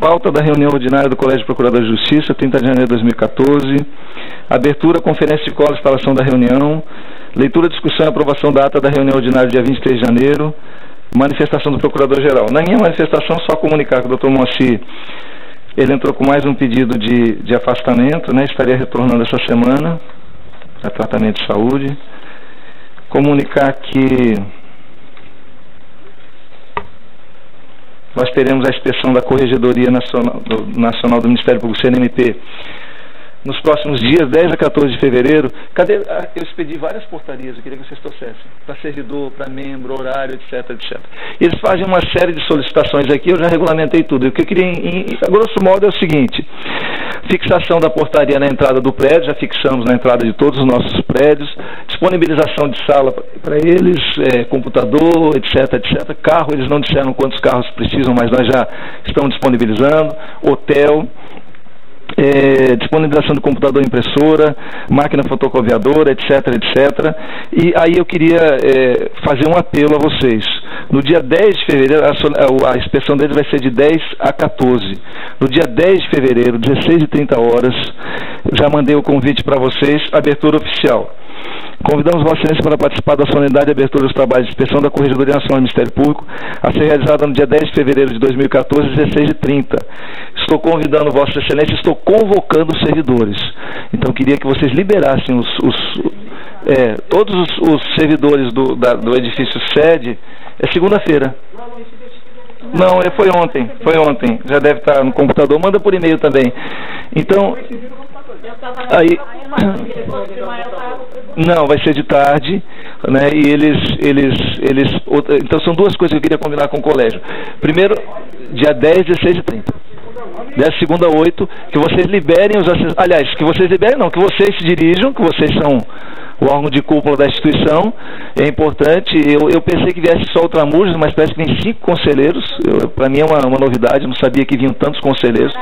pauta da reunião ordinária do Colégio de Procuradores de Justiça, 30 de janeiro de 2014, abertura, conferência de cola, instalação da reunião, leitura, discussão e aprovação da ata da reunião ordinária dia 23 de janeiro, manifestação do Procurador-Geral. Na minha manifestação, só comunicar que o Dr. Moacir, ele entrou com mais um pedido de afastamento, né? Estaria retornando essa semana para tratamento de saúde. Comunicar que nós teremos a inspeção da Corregedoria Nacional do Ministério Público, CNMP, nos próximos dias, 10 a 14 de fevereiro. Eu expedi várias portarias, eu queria que vocês trouxessem, para servidor, para membro, horário, etc, etc. Eles fazem uma série de solicitações aqui, eu já regulamentei tudo. O que eu queria, a grosso modo, é o seguinte: fixação da portaria na entrada do prédio, já fixamos na entrada de todos os nossos prédios, disponibilização de sala para eles, computador, etc, etc. Carro, eles não disseram quantos carros precisam, mas nós já estamos disponibilizando, hotel, disponibilização de computador e impressora, máquina fotocopiadora, etc, etc. E aí eu queria fazer um apelo a vocês. No dia 10 de fevereiro, a inspeção deles vai ser de 10 a 14. No dia 10 de fevereiro, 16h30, já mandei o convite para vocês, abertura oficial. Convidamos Vossa Excelência para participar da solenidade de abertura dos trabalhos de inspeção da Corregedoria Nacional do Ministério Público, a ser realizada no dia 10 de fevereiro de 2014, às 16h30. Estou convidando Vossa Excelência, estou convocando os servidores. Então, queria que vocês liberassem todos os servidores do edifício sede. É segunda-feira. Não, foi ontem. Já deve estar no computador. Manda por e-mail também. Então, aí... Não, vai ser de tarde, né? E então são duas coisas que eu queria combinar com o colégio. Primeiro, dia 10, 16h30. 10, segunda, 8, que vocês liberem os assessores. Aliás, que vocês liberem não, que vocês se dirijam, que vocês são o órgão de cúpula da instituição. É importante. Eu pensei que viesse só o Tramujas, mas parece que vem 5 conselheiros. Para mim é uma novidade, não sabia que vinham tantos conselheiros.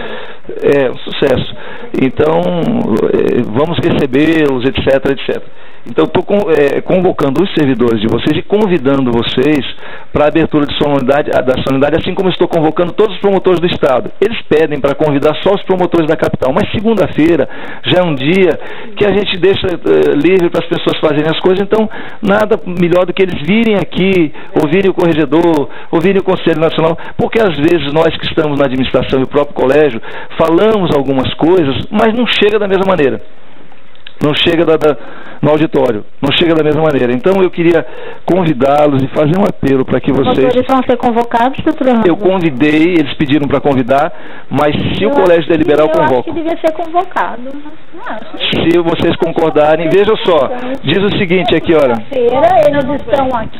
É um sucesso. Então, vamos recebê-los, etc, etc. Então, estou convocando os servidores de vocês e convidando vocês para a abertura da solenidade, assim como estou convocando todos os promotores do Estado. Eles pedem para convidar só os promotores da capital, mas segunda-feira já é um dia que a gente deixa livre para as pessoas fazerem as coisas, então nada melhor do que eles virem aqui, ouvirem o corregedor, ouvirem o Conselho Nacional, porque às vezes nós que estamos na administração e o próprio colégio falamos algumas coisas, mas não chega da mesma maneira. Não chega no auditório, não chega da mesma maneira. Então eu queria convidá-los e fazer um apelo para que vocês... Os vão ser convocados, doutor Ramos? Eu convidei, eles pediram para convidar, mas se o colégio deliberar, eu convoco. Eu acho que devia ser convocado. Se vocês concordarem, vejam só, diz o seguinte aqui, olha... Eles estão aqui.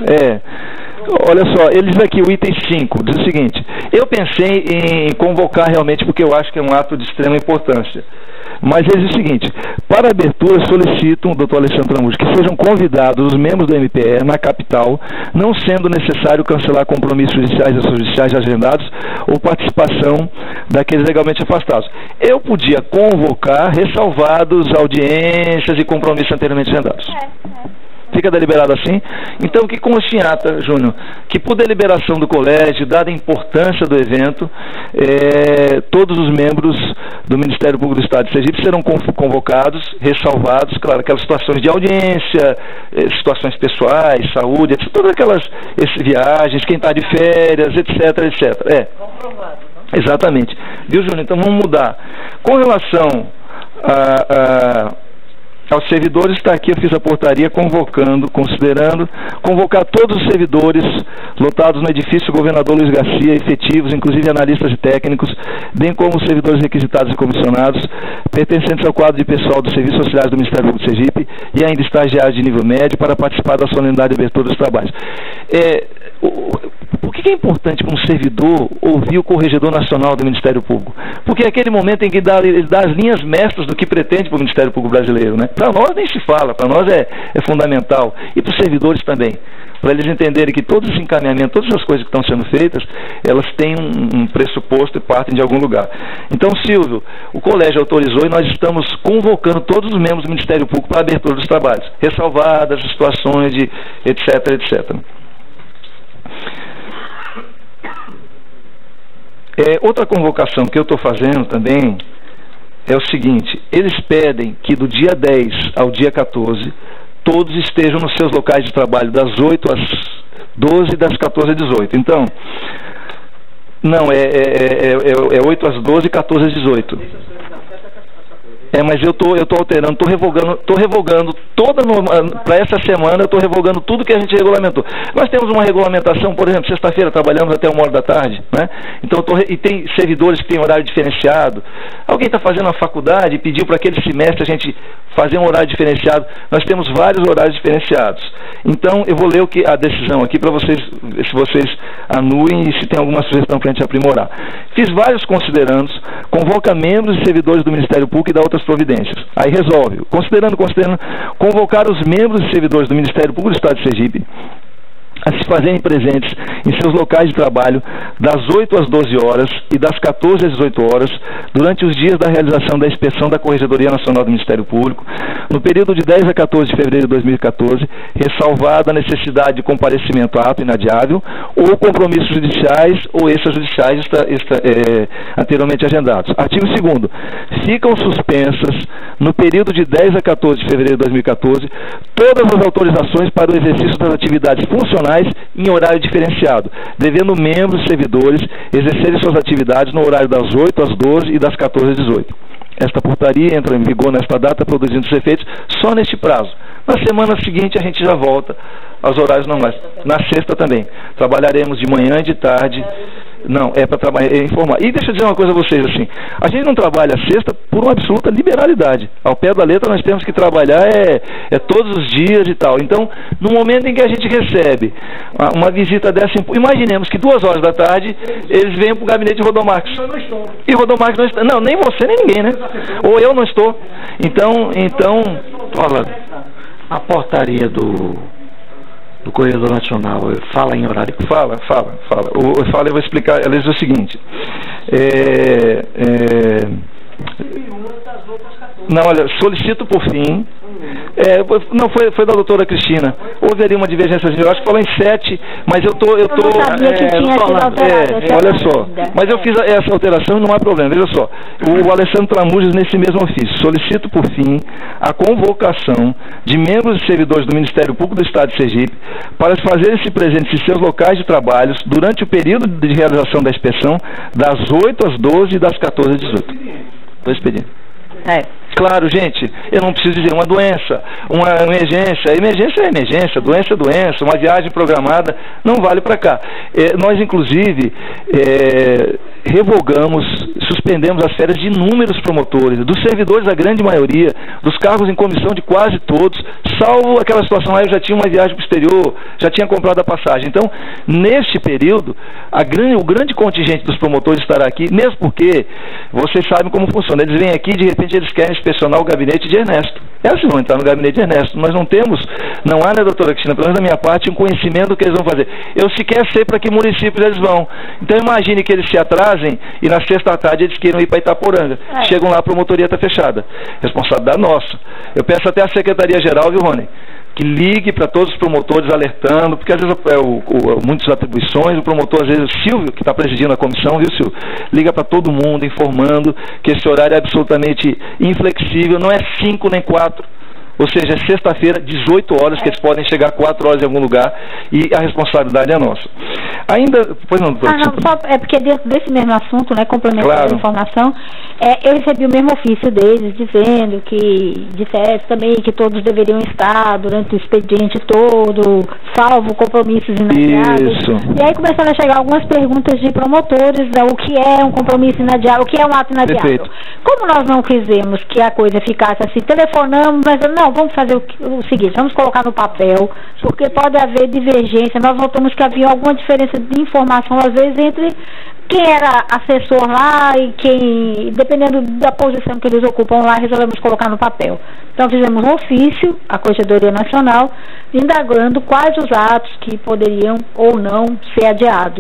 Olha só, eles aqui, o item 5, diz o seguinte: eu pensei em convocar realmente porque eu acho que é um ato de extrema importância. Mas ele diz o seguinte: para a abertura solicitam, doutor Alexandre Tramujas, que sejam convidados os membros do MPE na capital, não sendo necessário cancelar compromissos judiciais e extrajudiciais agendados ou participação daqueles legalmente afastados. Eu podia convocar ressalvados audiências e compromissos anteriormente agendados. Fica deliberado assim? Então, que conste em ata, Júnior, que por deliberação do colégio, dada a importância do evento, todos os membros do Ministério Público do Estado de Sergipe serão convocados, ressalvados, claro, aquelas situações de audiência, situações pessoais, saúde, etc, todas aquelas viagens, quem está de férias, etc, etc. Comprovado, não? Exatamente. Viu, Júnior? Então, vamos mudar. Com relação aos servidores, está aqui, eu fiz a portaria considerando convocar todos os servidores lotados no edifício Governador Luiz Garcia, efetivos, inclusive analistas e técnicos, bem como os servidores requisitados e comissionados, pertencentes ao quadro de pessoal dos serviços sociais do Ministério Público de Sergipe e ainda estagiários de nível médio para participar da solenidade de abertura dos trabalhos. Por que é importante para um servidor ouvir o Corregedor Nacional do Ministério Público? Porque é aquele momento em que ele dá as linhas mestras do que pretende para o Ministério Público brasileiro, né? Para nós nem se fala, para nós é fundamental, e para os servidores também, para eles entenderem que todo esse encaminhamento, todas as coisas que estão sendo feitas, elas têm um pressuposto e partem de algum lugar. Então, Silvio, o colégio autorizou e nós estamos convocando todos os membros do Ministério Público para a abertura dos trabalhos, ressalvadas as situações de etc, etc. Outra convocação que eu estou fazendo também é o seguinte: eles pedem que do dia 10 ao dia 14 todos estejam nos seus locais de trabalho das 8 às 12 e das 14 às 18. Então, não, é 8 às 12 e 14 às 18. Mas eu tô alterando, tô revogando para essa semana, eu estou revogando tudo que a gente regulamentou. Nós temos uma regulamentação, por exemplo, sexta-feira trabalhamos até 1h, né? Então, e tem servidores que têm horário diferenciado. Alguém está fazendo uma faculdade e pediu para aquele semestre a gente fazer um horário diferenciado. Nós temos vários horários diferenciados. Então, eu vou ler a decisão aqui para vocês, se vocês anuem e se tem alguma sugestão para a gente aprimorar. Fiz vários considerandos, convoca membros e servidores do Ministério Público e da outras providências. Aí resolve, considerando, convocar os membros e servidores do Ministério Público do Estado de Sergipe a se fazerem presentes em seus locais de trabalho das 8 às 12 horas e das 14 às 18 horas durante os dias da realização da inspeção da Corregedoria Nacional do Ministério Público no período de 10 a 14 de fevereiro de 2014, ressalvada a necessidade de comparecimento ato inadiável ou compromissos judiciais ou extrajudiciais anteriormente agendados. Artigo 2º. Ficam suspensas no período de 10 a 14 de fevereiro de 2014 todas as autorizações para o exercício das atividades funcionais em horário diferenciado, devendo membros e servidores exercerem suas atividades no horário das 8 às 12 e das 14 às 18. Esta portaria entra em vigor nesta data, produzindo os efeitos só neste prazo. Na semana seguinte a gente já volta aos horários normais. Na sexta também. Trabalharemos de manhã e de tarde. Não, é para trabalhar, informar. E deixa eu dizer uma coisa a vocês, assim, a gente não trabalha sexta por uma absoluta liberalidade. Ao pé da letra nós temos que trabalhar todos os dias e tal. Então, no momento em que a gente recebe uma visita dessa, imaginemos que 2 horas da tarde eles vêm para o gabinete de Rodomarques. E Rodomarques não está. Não, nem você, nem ninguém, né? Ou eu não estou. Então, fala, a portaria do Corredor Nacional fala em horário? Fala. Eu vou explicar. Ela diz o seguinte. Não, olha, solicito por fim. Não, foi da doutora Cristina. Houve ali uma divergência, eu acho que falou em 7, mas eu tô olha só, mas eu fiz essa alteração e não há problema, veja só. O Alessandro Tramujas, nesse mesmo ofício, solicito por fim a convocação de membros e servidores do Ministério Público do Estado de Sergipe para fazerem-se presentes em seus locais de trabalho durante o período de realização da inspeção das 8 às 12 e das 14 às 18. Estou expedindo. Claro, gente, eu não preciso dizer uma doença, uma emergência. Emergência é emergência, doença é doença, uma viagem programada não vale para cá. Nós, inclusive, revogamos, suspendemos as férias de inúmeros promotores, dos servidores, a grande maioria, dos cargos em comissão de quase todos, salvo aquela situação lá, eu já tinha uma viagem para o exterior, já tinha comprado a passagem. Então, neste período, o grande contingente dos promotores estará aqui, mesmo porque vocês sabem como funciona. Eles vêm aqui, de repente eles querem inspecionar o gabinete de Ernesto. Eles vão entrar no gabinete de Ernesto. Nós não há, né, doutora Cristina, pelo menos da minha parte, um conhecimento do que eles vão fazer. Eu sequer sei para que municípios eles vão. Então imagine que eles se atrasem e na sexta à tarde eles queiram ir para Itaporanga. Chegam lá, a promotoria está fechada. Responsabilidade nossa. Eu peço até a Secretaria-Geral, viu, Rony, que ligue para todos os promotores alertando, porque às vezes muitas atribuições, o promotor, às vezes o Silvio, que está presidindo a comissão, viu, Silvio? Liga para todo mundo, informando que esse horário é absolutamente inflexível, não é 5 nem 4. Ou seja, é sexta-feira, 18 horas, que eles podem chegar 4 horas em algum lugar e a responsabilidade é nossa. Ainda... Pois não, só é porque dentro desse mesmo assunto, né, complementando a informação, eu recebi o mesmo ofício deles, dizendo que, dissesse também que todos deveriam estar durante o expediente todo, salvo compromissos inadiáveis. Isso. E aí começaram a chegar algumas perguntas de promotores, o que é um compromisso inadiável, o que é um ato inadiável. Perfeito. Como nós não quisemos que a coisa ficasse assim, telefonamos, mas não, vamos fazer o seguinte, vamos colocar no papel, porque pode haver divergência. Nós notamos que havia alguma diferença de informação, às vezes, entre quem era assessor lá e quem, dependendo da posição que eles ocupam lá, resolvemos colocar no papel. Então fizemos um ofício à Corregedoria Nacional, indagando quais os atos que poderiam ou não ser adiados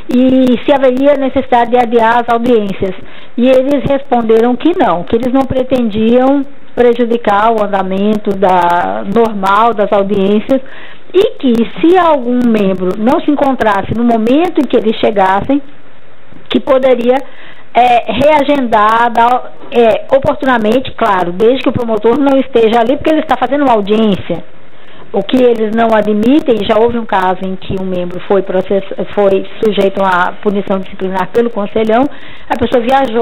e se haveria necessidade de adiar as audiências. E eles responderam que não, que eles não pretendiam prejudicar o andamento normal das audiências e que, se algum membro não se encontrasse no momento em que eles chegassem, que poderia reagendar oportunamente, claro, desde que o promotor não esteja ali, porque ele está fazendo uma audiência. O que eles não admitem, já houve um caso em que um membro foi sujeito a punição disciplinar pelo conselhão, a pessoa viajou,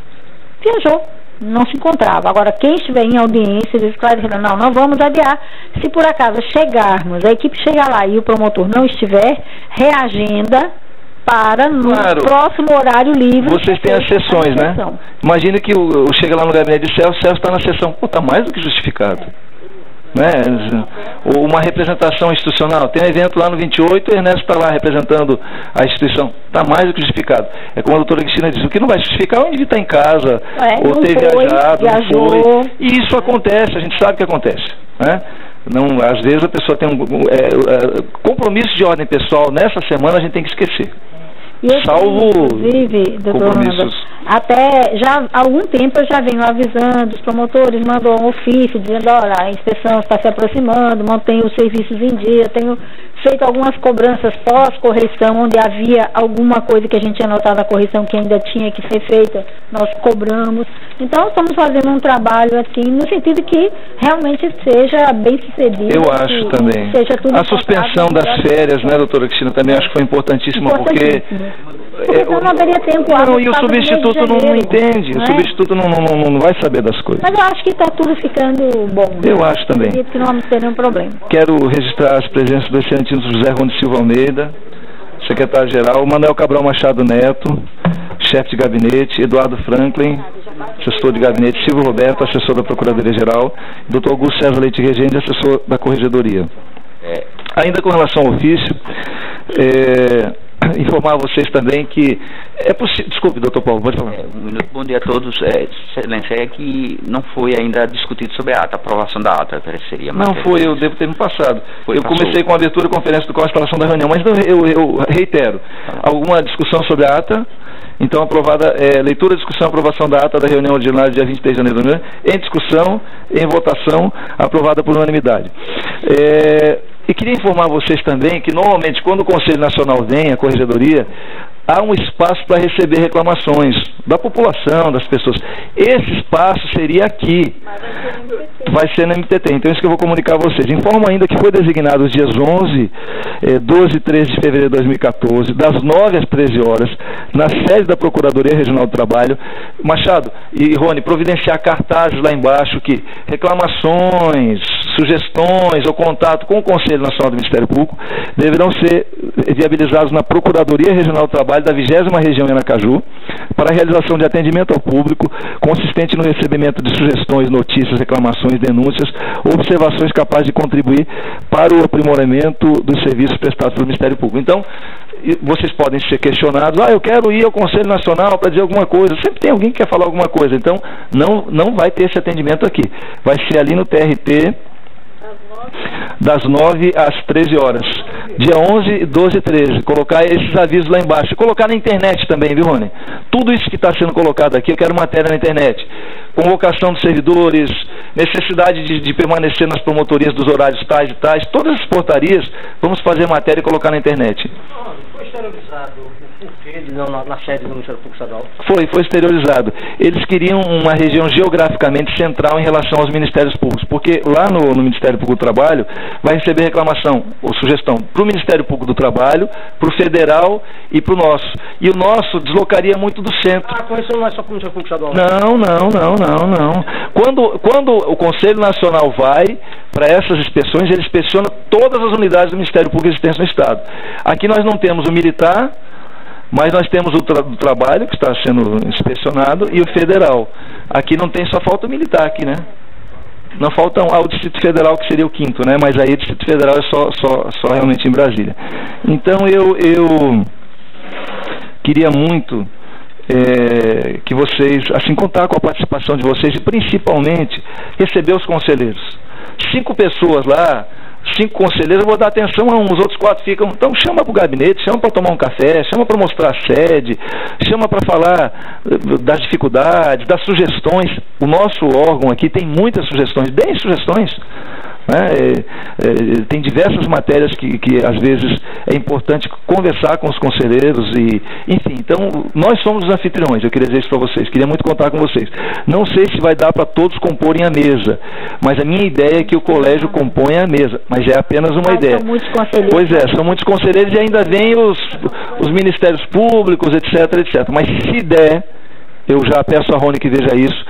não se encontrava. Agora, quem estiver em audiência, eles esclareceram, não vamos adiar. Se por acaso chegarmos, a equipe chegar lá e o promotor não estiver, reagenda para no próximo horário livre. Vocês têm as sessões, né? Imagina que chega lá no gabinete de Celso está na sessão. Está mais do que justificado. Né? Ou uma representação institucional. Tem um evento lá no 28, o Ernesto está lá representando a instituição. Está mais do que justificado. É como a doutora Cristina diz, o que não vai justificar é onde está em casa, ou ter viajado, não foi. E isso acontece, a gente sabe que acontece. Né? Não, às vezes a pessoa tem compromisso de ordem pessoal, nessa semana a gente tem que esquecer. Salvo inclusive, compromissos. Até já há algum tempo eu já venho avisando, os promotores mandam um ofício dizendo, olha, a inspeção está se aproximando, mantém os serviços em dia, tenho feito algumas cobranças pós-correção, onde havia alguma coisa que a gente tinha notado na correção que ainda tinha que ser feita, nós cobramos. Então estamos fazendo um trabalho assim, no sentido que realmente seja bem sucedido. Eu acho também. Seja tudo a suspensão das férias, né, doutora Cristina, também acho que foi importantíssima, porque não haveria tempo. E o substituto não entende, o substituto não vai saber das coisas. Mas eu acho que está tudo ficando bom. Eu acho também. Que não vamos ter nenhum problema. Quero registrar as presenças do excelentíssimo José Rony Silva Almeida, secretário-geral, Manuel Cabral Machado Neto, chefe de gabinete, Eduardo Franklin, assessor de gabinete, Silvio Roberto, assessor da Procuradoria-Geral, Dr. Augusto César Leite Regente, assessor da Corregedoria. Ainda com relação ao ofício, informar a vocês também que é possível... Desculpe, doutor Paulo, pode falar. Bom dia a todos. Excelência, é que não foi ainda discutido sobre a ata, a aprovação da ata, seria não foi, eu devo ter me passado. Comecei com a abertura da conferência com a instalação da reunião, mas eu reitero, alguma discussão sobre a ata? Então, aprovada, leitura, discussão, aprovação da ata da reunião ordinária dia 23 de janeiro, em discussão, em votação, aprovada por unanimidade. E queria informar vocês também que, normalmente, quando o Conselho Nacional vem, a Corregedoria, há um espaço para receber reclamações da população, das pessoas. Esse espaço seria aqui. Vai ser no MTT. Então, isso que eu vou comunicar a vocês. Informo ainda que foi designado os dias 11, 12 e 13 de fevereiro de 2014, das 9 às 13 horas, na sede da Procuradoria Regional do Trabalho. Machado e Rony, providenciar cartazes lá embaixo que reclamações, sugestões ou contato com o Conselho Nacional do Ministério Público deverão ser viabilizados na Procuradoria Regional do Trabalho da 20ª Região em Aracaju, para a realização de atendimento ao público, consistente no recebimento de sugestões, notícias, reclamações, denúncias, observações capazes de contribuir para o aprimoramento dos serviços prestados pelo Ministério Público. Então, vocês podem ser questionados, eu quero ir ao Conselho Nacional para dizer alguma coisa, sempre tem alguém que quer falar alguma coisa, então não vai ter esse atendimento aqui, vai ser ali no TRT, das 9 às 13 horas, dia 11, 12 e 13, colocar esses avisos lá embaixo, colocar na internet também, viu, Rony? Tudo isso que está sendo colocado aqui, eu quero matéria na internet, convocação dos servidores, necessidade de permanecer nas promotorias dos horários tais e tais, todas as portarias, vamos fazer matéria e colocar na internet. Foi exteriorizado o porquê na sede do Ministério Público Estadual? Foi exteriorizado. Eles queriam uma região geograficamente central em relação aos Ministérios Públicos, porque lá no Ministério Público do Trabalho vai receber reclamação ou sugestão para o Ministério Público do Trabalho, para o Federal e para o nosso. E o nosso deslocaria muito do centro. A correção não é só para o Ministério Público Estadual? Não. Quando o Conselho Nacional vai para essas inspeções, ele inspeciona todas as unidades do Ministério Público existentes no Estado. Aqui nós não temos o militar, mas nós temos o trabalho que está sendo inspecionado e o federal. Aqui não tem, só falta o militar aqui, né? Não falta o Distrito Federal, que seria o 5º, né? Mas aí o Distrito Federal é só realmente em Brasília. Então eu queria muito que vocês, assim, contar com a participação de vocês e principalmente receber os conselheiros. 5 pessoas lá, 5 conselheiros, eu vou dar atenção a uns, os outros 4 ficam, então chama para o gabinete, chama para tomar um café, chama para mostrar a sede, chama para falar das dificuldades, das sugestões. O nosso órgão aqui tem muitas sugestões, deem sugestões. né? Tem diversas matérias que às vezes é importante conversar com os conselheiros e, enfim, então nós somos os anfitriões, eu queria dizer isso para vocês, queria muito contar com vocês. Não sei se vai dar para todos comporem a mesa, mas a minha ideia é que o colégio componha a mesa, mas é apenas uma ideia. São muitos conselheiros. Pois é, são muitos conselheiros e ainda vem os ministérios públicos, etc. Mas se der, eu já peço a Rony que veja isso,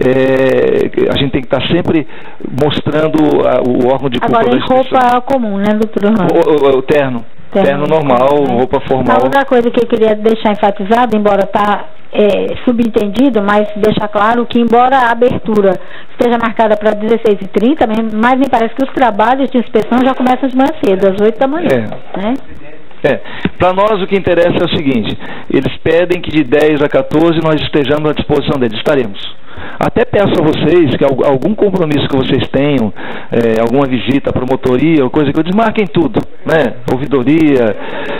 a gente tem que estar sempre mostrando o órgão de culpa. Agora em roupa comum, né, doutor Rony? O terno normal, roupa formal. A outra coisa que eu queria deixar enfatizado, embora está subentendido, mas deixar claro que embora a abertura esteja marcada para 16h30, mas me parece que os trabalhos de inspeção já começam de manhã cedo, às 8 da manhã. Né? Para nós o que interessa é o seguinte, eles pedem que de 10 a 14 nós estejamos à disposição deles, estaremos. Até peço a vocês que algum compromisso que vocês tenham, alguma visita à promotoria, ou coisa que eu desmarquem tudo, né? Ouvidoria,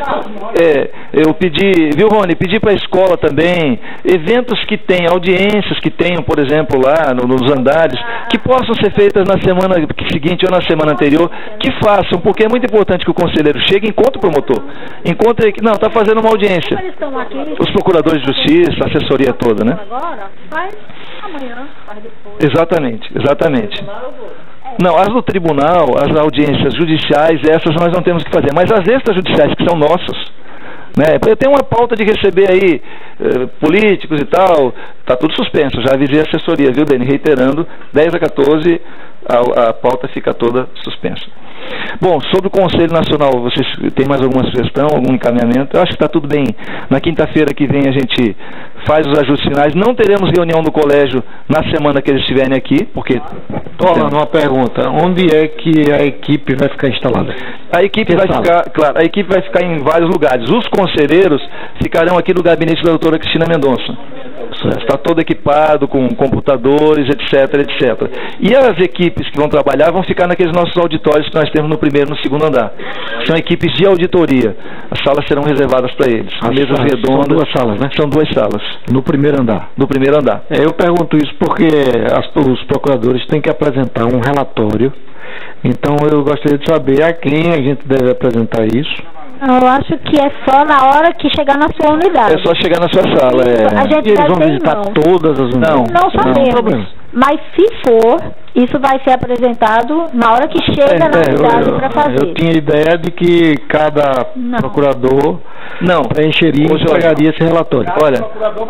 eu pedi, viu, Rony, pedi para a escola também, eventos que tenham, audiências que tenham, por exemplo, lá nos andares, que possam ser feitas na semana seguinte ou na semana anterior, que façam, porque é muito importante que o conselheiro chegue e encontre o promotor. Encontre, não, está fazendo uma audiência. Os procuradores de justiça, a assessoria toda, né? Agora, faz amanhã, faz depois. Exatamente. Não, as do tribunal, as audiências judiciais, essas nós não temos que fazer, mas as extrajudiciais, que são nossas, né? Eu tenho uma pauta de receber aí políticos e tal, tá tudo suspenso, já avisei a assessoria, viu, Dani? Reiterando, 10 a 14 a pauta fica toda suspensa. Bom, sobre o Conselho Nacional, vocês têm mais alguma sugestão, algum encaminhamento? Eu acho que está tudo bem. Na quinta-feira que vem a gente faz os ajustes finais. Não teremos reunião do colégio na semana que eles estiverem aqui, porque... Rolando uma pergunta, onde é que a equipe vai ficar instalada? A equipe vai ficar, claro, a equipe vai ficar em vários lugares. Os conselheiros ficarão aqui no gabinete da doutora Cristina Mendonça. Está todo equipado com computadores, etc. E as equipes que vão trabalhar vão ficar naqueles nossos auditórios que nós temos no primeiro e no segundo andar. São equipes de auditoria. As salas serão reservadas para eles. Mesas redondas. São 2 salas, né? São 2 salas. No primeiro andar? No primeiro andar. Eu pergunto isso porque os procuradores têm que apresentar um relatório. Então eu gostaria de saber a quem a gente deve apresentar isso. Eu acho que é só na hora que chegar na sua unidade. É só chegar na sua sala. A gente e eles vão visitar todas as unidades? Não sabemos. Mas se for, isso vai ser apresentado na hora que chega na unidade para fazer. Eu tinha ideia de que cada procurador preencheria e entregaria esse relatório. Olha,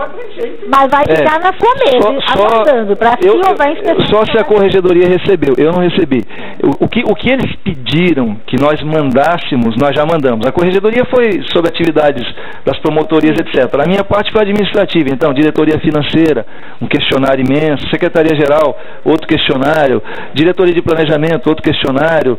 mas vai ficar na sua mesa, aguardando, para se houver inspeção. Só se a corregedoria recebeu, eu não recebi. O que eles pediram que nós mandássemos, nós já mandamos. A corregedoria foi sobre atividades das promotorias, etc. A minha parte foi administrativa, então, diretoria financeira, um questionário imenso, secretaria-geral, outro questionário, diretoria de planejamento, outro questionário,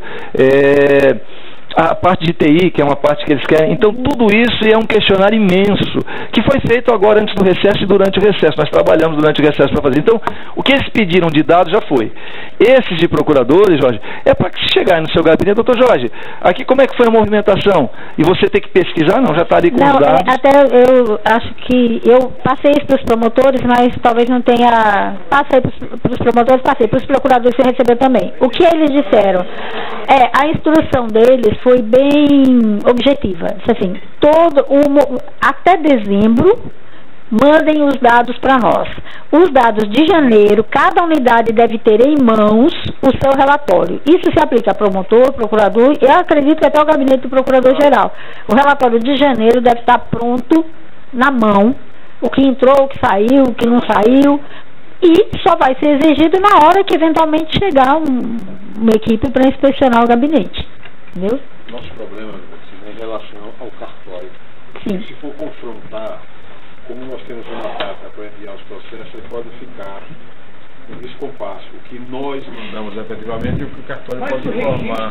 a parte de TI, que é uma parte que eles querem. Então, tudo isso é um questionário imenso, que foi feito agora antes do recesso e durante o recesso. Nós trabalhamos durante o recesso para fazer. Então, o que eles pediram de dados já foi. Esses de procuradores, Jorge, é para que se chegar no seu gabinete, doutor Jorge, aqui como é que foi a movimentação? E você ter que pesquisar? Não, já está ali com os dados. Até eu acho que eu passei isso para os promotores, mas talvez não tenha... Passei para os promotores, passei para os procuradores, você recebeu também. O que eles disseram? A instrução deles foi bem objetiva. Assim, até dezembro, mandem os dados para nós. Os dados de janeiro, cada unidade deve ter em mãos o seu relatório. Isso se aplica a promotor, procurador, e eu acredito que até o gabinete do procurador-geral. O relatório de janeiro deve estar pronto, na mão, o que entrou, o que saiu, o que não saiu, e só vai ser exigido na hora que eventualmente chegar uma equipe para inspecionar o gabinete. Entendeu? Nosso problema é em relação ao cartório. Sim. Se for confrontar, como nós temos uma data para enviar os processos, ele pode ficar em descompasso. O que nós mandamos efetivamente e o que o cartório pode informar.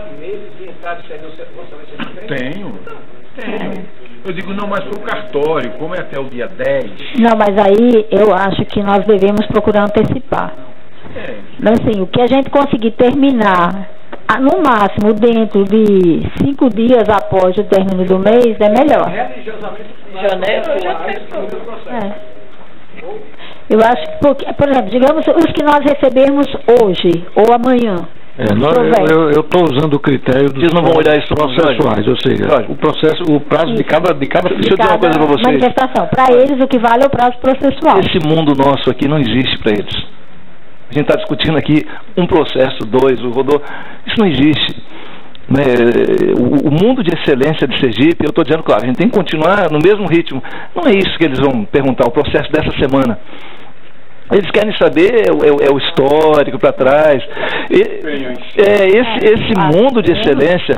Tenho. Eu digo, não, mas para o cartório, como é até o dia 10... Não, mas aí eu acho que nós devemos procurar antecipar. Mas assim, o que a gente conseguir terminar, no máximo, dentro de 5 dias após o término do mês, é melhor. Janeiro já Eu acho que, por exemplo, digamos, os que nós recebermos hoje ou amanhã, Eu estou usando o critério dos Eles não vão olhar isso processuais, ou seja, o prazo de cada Deixa eu dizer uma coisa para vocês. Manifestação. Para eles, o que vale é o prazo processual. Esse mundo nosso aqui não existe para eles. A gente está discutindo aqui um processo, dois, o rodou. Isso não existe. Né? O mundo de excelência de Sergipe, eu estou dizendo, claro, a gente tem que continuar no mesmo ritmo. Não é isso que eles vão perguntar, o processo dessa semana. Eles querem saber o histórico para trás. Esse mundo de excelência,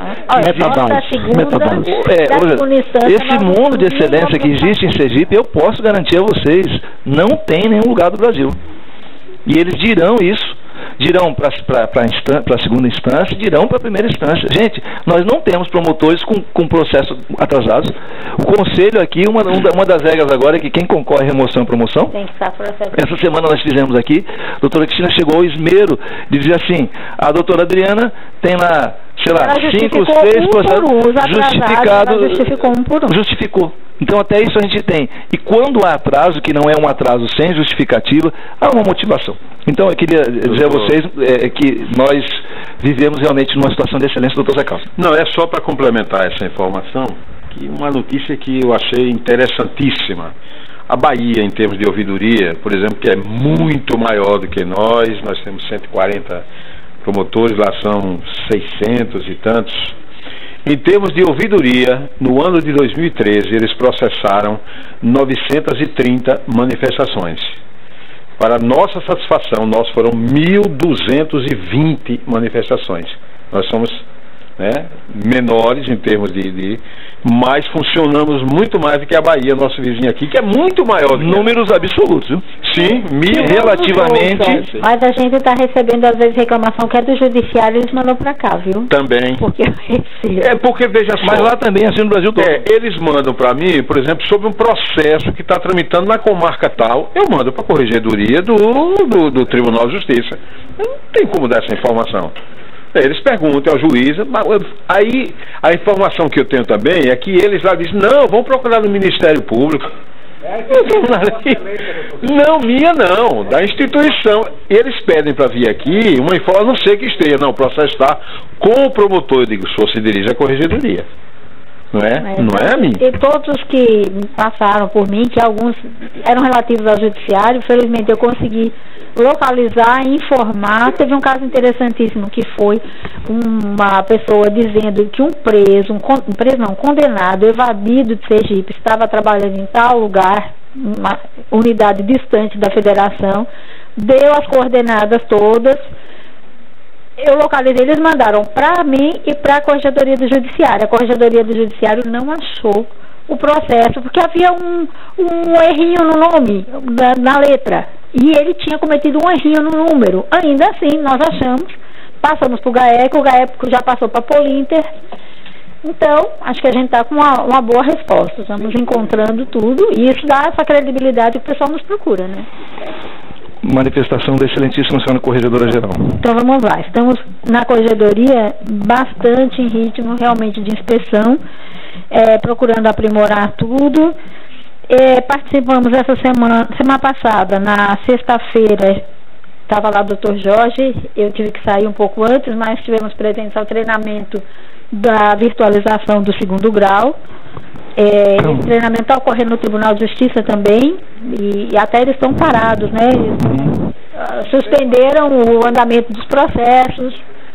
esse mundo de excelência que existe em Sergipe, eu posso garantir a vocês, não tem em nenhum lugar do Brasil. E eles dirão isso. Dirão para a segunda instância, dirão para a primeira instância. Gente, nós não temos promotores com processo atrasados. O conselho aqui, uma das regras agora é que quem concorre à remoção e promoção, tem que estar processo. Essa semana nós fizemos aqui, a doutora Cristina chegou ao esmero de dizer assim, a doutora Adriana tem lá, sei lá, 5, 6 processos justificados, justificou. Então até isso a gente tem. E quando há atraso, que não é um atraso sem justificativa, há uma motivação. Então eu queria dizer a vocês que nós vivemos realmente numa situação de excelência, doutor Zé Carlos. Não, é só para complementar essa informação, que uma notícia que eu achei interessantíssima. A Bahia, em termos de ouvidoria, por exemplo, que é muito maior do que nós temos 140 promotores, lá são 600 e tantos. Em termos de ouvidoria, no ano de 2013, eles processaram 930 manifestações. Para nossa satisfação, nós foram 1.220 manifestações. Nós somos menores em termos mas funcionamos muito mais do que a Bahia, nosso vizinho aqui, que é muito maior. Números absolutos, viu? Sim, relativamente. Mas a gente está recebendo, às vezes, reclamação que é do judiciário, eles mandam para cá, viu? Também. Porque eu recebo. Porque, veja só. Mas lá também, assim, no Brasil todo. Eles mandam para mim, por exemplo, sobre um processo que está tramitando na comarca tal, eu mando para a corregedoria do Tribunal de Justiça. Não tem como dar essa informação. Eles perguntam ao juiz, aí a informação que eu tenho também é que eles lá dizem, não, vamos procurar no Ministério Público. Não, minha não, da instituição. Eles pedem para vir aqui uma informação, a não ser que esteja, não, o processo está com o promotor, eu digo, se você dirige a corregedoria. Não é a mim. E todos os que passaram por mim, que alguns eram relativos ao judiciário, felizmente eu consegui localizar e informar. Teve um caso interessantíssimo que foi uma pessoa dizendo que um condenado, evadido de Sergipe, estava trabalhando em tal lugar, uma unidade distante da federação, deu as coordenadas todas. Eu localizei, eles mandaram para mim e para a Corregedoria do Judiciário. A Corregedoria do Judiciário não achou o processo, porque havia um errinho no nome, na letra, e ele tinha cometido um errinho no número. Ainda assim, nós achamos, passamos para o GAECO já passou para a Polinter. Então, acho que a gente está com uma boa resposta. Estamos encontrando tudo, e isso dá essa credibilidade que o pessoal nos procura, né? Manifestação da excelentíssima senhora Corregedora Geral. Então vamos lá, estamos na corregedoria bastante em ritmo realmente de inspeção, procurando aprimorar tudo. Participamos essa semana passada, na sexta-feira, estava lá o Dr. Jorge, eu tive que sair um pouco antes, mas estivemos presentes ao treinamento da virtualização do 2º grau. Esse treinamento está ocorrendo no Tribunal de Justiça também, e até eles estão parados, né? Eles suspenderam o andamento dos processos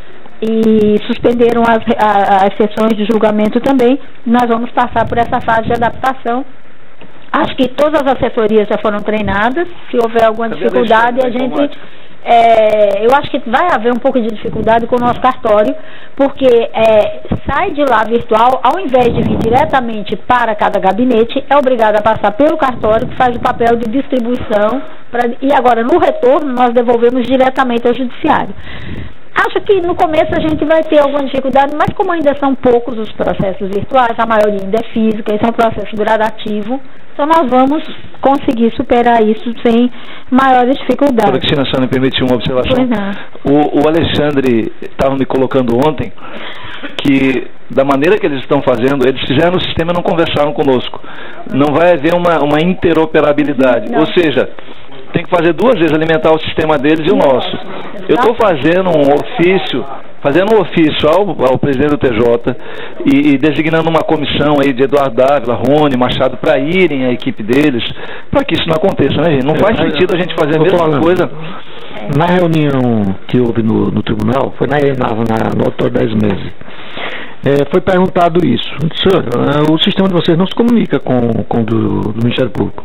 e suspenderam as sessões de julgamento também. Nós vamos passar por essa fase de adaptação. Acho que todas as assessorias já foram treinadas. Se houver alguma dificuldade, a gente... eu acho que vai haver um pouco de dificuldade com o nosso cartório, porque sai de lá virtual, ao invés de vir diretamente para cada gabinete, é obrigado a passar pelo cartório, que faz o papel de distribuição, e agora no retorno nós devolvemos diretamente ao judiciário. Acho que no começo a gente vai ter alguma dificuldade, mas como ainda são poucos os processos virtuais, a maioria ainda é física, esse é um processo gradativo, então nós vamos conseguir superar isso sem maiores dificuldades. Cristina, só me permitiu uma observação. Pois não. O Alexandre estava me colocando ontem que, da maneira que eles estão fazendo, eles fizeram o sistema e não conversaram conosco. Não vai haver uma interoperabilidade. Não. Ou seja, tem que fazer 2 vezes, alimentar o sistema deles e o nosso. Eu estou fazendo um ofício ao presidente do TJ e designando uma comissão aí de Eduardo Dávila, Rony, Machado, para irem à equipe deles, para que isso não aconteça, né, gente? Não faz sentido a gente fazer a mesma coisa. Na reunião que houve no tribunal, foi no autor 10 meses, foi perguntado isso. O sistema de vocês não se comunica com o do Ministério Público.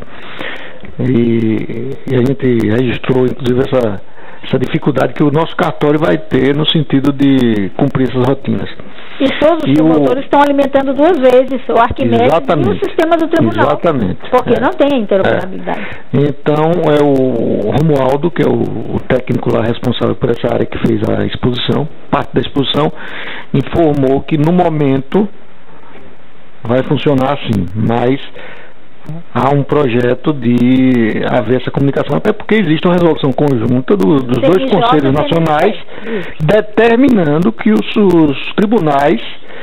E a gente registrou, inclusive, essa dificuldade que o nosso cartório vai ter no sentido de cumprir essas rotinas. E todos os promotores estão alimentando 2 vezes o Arquimedes e o sistema do tribunal. Exatamente. Porque não tem interoperabilidade. Então, o Romualdo, que é o técnico lá responsável por essa área que fez a exposição, parte da exposição, informou que no momento vai funcionar assim, mas há um projeto de haver essa comunicação, até porque existe uma resolução conjunta dos 2 conselhos nacionais determinando que os tribunais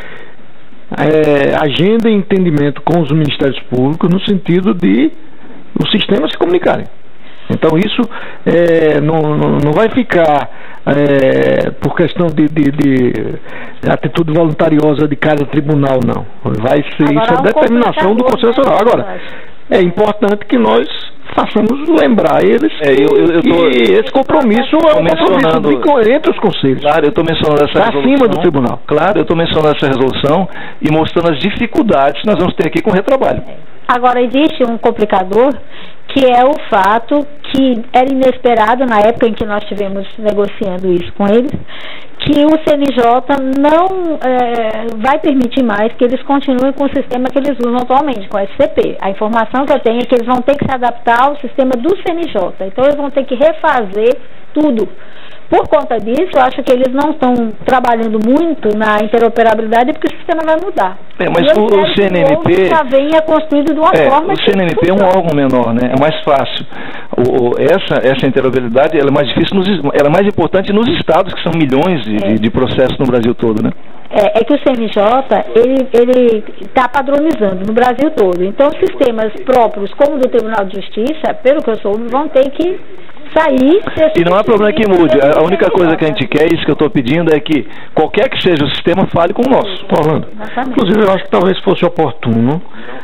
agendem entendimento com os ministérios públicos no sentido de os sistemas se comunicarem. Então isso não vai ficar por questão de atitude voluntariosa de cada tribunal, não. Vai ser isso a determinação do Conselho Nacional. Agora, é importante que nós façamos lembrar eles que esse compromisso é um compromisso entre os conselhos. Claro, eu estou mencionando essa resolução. Acima do tribunal. Claro, eu estou mencionando essa resolução e mostrando as dificuldades que nós vamos ter aqui com o retrabalho. Agora, existe um complicador, que é o fato que era inesperado na época em que nós estivemos negociando isso com eles, que o CNJ não vai permitir mais que eles continuem com o sistema que eles usam atualmente, com o SCP. A informação que eu tenho é que eles vão ter que se adaptar ao sistema do CNJ. Então, eles vão ter que refazer tudo. Por conta disso, eu acho que eles não estão trabalhando muito na interoperabilidade porque o sistema vai mudar. Mas o CNMP já venha construído de uma forma. O CNMP é um órgão menor, né? É mais fácil. Essa interoperabilidade ela é mais difícil, ela é mais importante nos estados, que são milhões de processos no Brasil todo, né? É que o CNJ, ele está padronizando no Brasil todo. Então, sistemas próprios, como o do Tribunal de Justiça, pelo que eu soube, vão ter que sair. E não há problema que mude. A única coisa que a gente quer, isso que eu estou pedindo, é que qualquer que seja o sistema, fale com o nosso. Falando. Inclusive, eu acho que talvez fosse oportuno,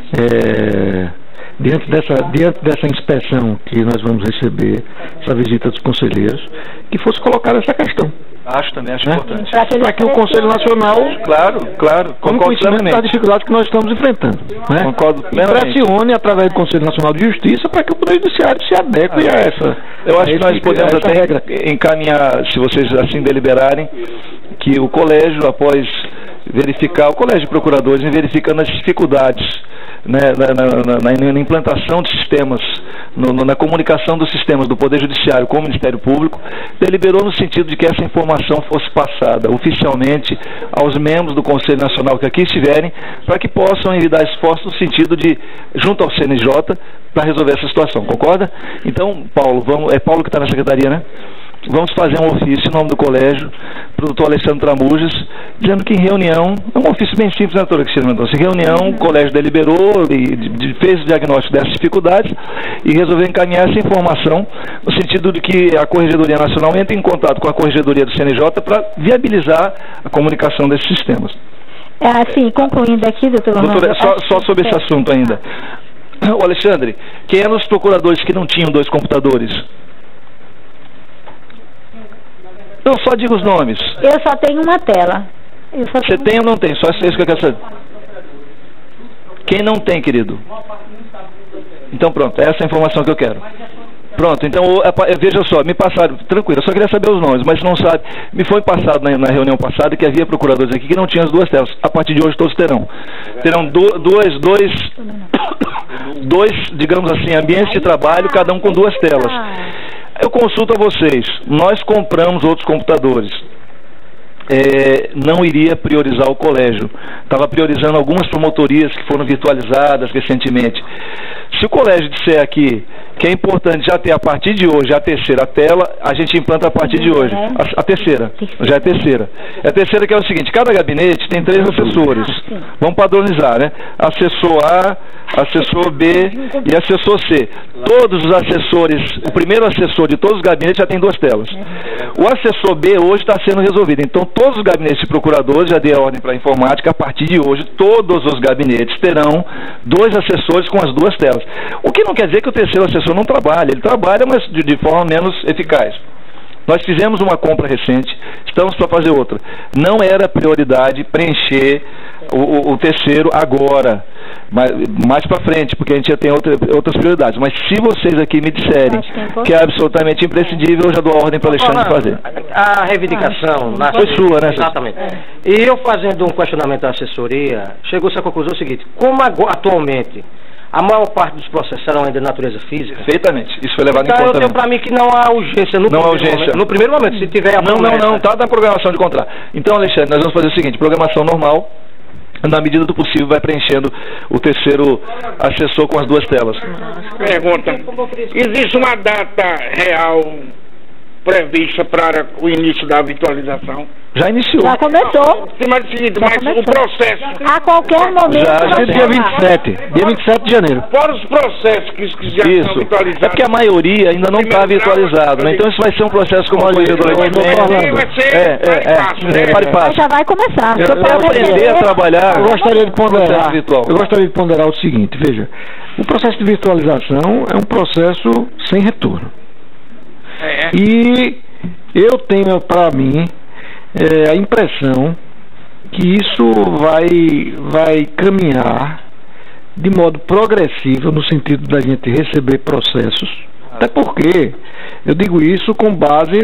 diante dessa inspeção que nós vamos receber, essa visita dos conselheiros, que fosse colocada essa questão. Acho importante. Para que o Conselho Nacional, claro, com conhecimento da dificuldade que nós estamos enfrentando, né? Concordo plenamente. E pressione através do Conselho Nacional de Justiça para que o Poder Judiciário se adeque a essa. Eu acho que nós podemos até encaminhar, se vocês assim deliberarem, que o colégio, após verificar, o colégio de procuradores, verificando as dificuldades, né, na implantação de sistemas, na comunicação dos sistemas do Poder Judiciário com o Ministério Público, deliberou no sentido de que essa informação fosse passada oficialmente aos membros do Conselho Nacional que aqui estiverem, para que possam envidar esforços no sentido de, junto ao CNJ, para resolver essa situação, concorda? Então, Paulo, é Paulo que está na secretaria, né? Vamos fazer um ofício em nome do colégio para o doutor Alexandre Tramujas, dizendo que em reunião, é um ofício bem simples, né, doutora Cristina Mendonça? Em reunião, o colégio deliberou e fez o diagnóstico dessas dificuldades e resolveu encaminhar essa informação no sentido de que a Corregedoria Nacional entre em contato com a Corregedoria do CNJ para viabilizar a comunicação desses sistemas. Assim, concluindo aqui, doutora, só sobre esse assunto ainda. O Alexandre, quem eram os procuradores que não tinham 2 computadores? Não, só diga os nomes. Eu só tenho uma tela. Você tem ou não tem? Só isso que eu quero saber. Quem não tem, querido? Então pronto, essa é a informação que eu quero. Pronto, então veja só, me passaram, tranquilo, eu só queria saber os nomes, mas não sabe, me foi passado na reunião passada que havia procuradores aqui que não tinham as 2 telas. A partir de hoje todos terão. Terão dois, digamos assim, ambientes de trabalho, cada um com 2 telas. Eu consulto a vocês, nós compramos outros computadores. Não iria priorizar o colégio. Estava priorizando algumas promotorias que foram virtualizadas recentemente. Se o colégio disser aqui que é importante já ter a partir de hoje a terceira tela, a gente implanta a partir de hoje. A terceira, já é a terceira. É a terceira que é o seguinte, cada gabinete tem 3 assessores. Vamos padronizar, né? Assessor A, assessor B e assessor C. Todos os assessores, o primeiro assessor de todos os gabinetes já tem 2 telas. O assessor B hoje está sendo resolvido. Então todos os gabinetes de procuradores, já dei a ordem para a informática, a partir de hoje todos os gabinetes terão 2 assessores com as 2 telas. O que não quer dizer que o terceiro assessor não trabalha. Ele trabalha, mas de forma menos eficaz. Nós fizemos uma compra recente, estamos para fazer outra. Não era prioridade preencher o terceiro agora, mais para frente, porque a gente já tem outras prioridades. Mas se vocês aqui me disserem que é absolutamente imprescindível, eu já dou a ordem para o Alexandre fazer. A reivindicação... Foi sua, né? Exatamente. E eu fazendo um questionamento à assessoria, chegou-se à conclusão seguinte, como atualmente a maior parte dos processos serão ainda de natureza física. Perfeitamente. Isso foi levado em conta. Então eu tenho para mim que não há urgência no primeiro momento, se tiver a Não, está na programação de contrato. Então, Alexandre, nós vamos fazer o seguinte, programação normal, na medida do possível vai preenchendo o terceiro assessor com as 2 telas. Pergunta, existe uma data real prevista para o início da virtualização? Já iniciou. Já começou. Mas o processo... A qualquer momento... Já dia 27. Dia 27 de janeiro. Fora os processos que já estão virtualizados. É porque a maioria ainda não está virtualizado, né? Então isso vai ser um processo como a maioria do Mas já vai começar. Para aprender a trabalhar... Eu gostaria de ponderar o seguinte, veja. O processo de virtualização é um processo sem retorno. E eu tenho para mim a impressão que isso vai caminhar de modo progressivo no sentido da gente receber processos, até porque eu digo isso com base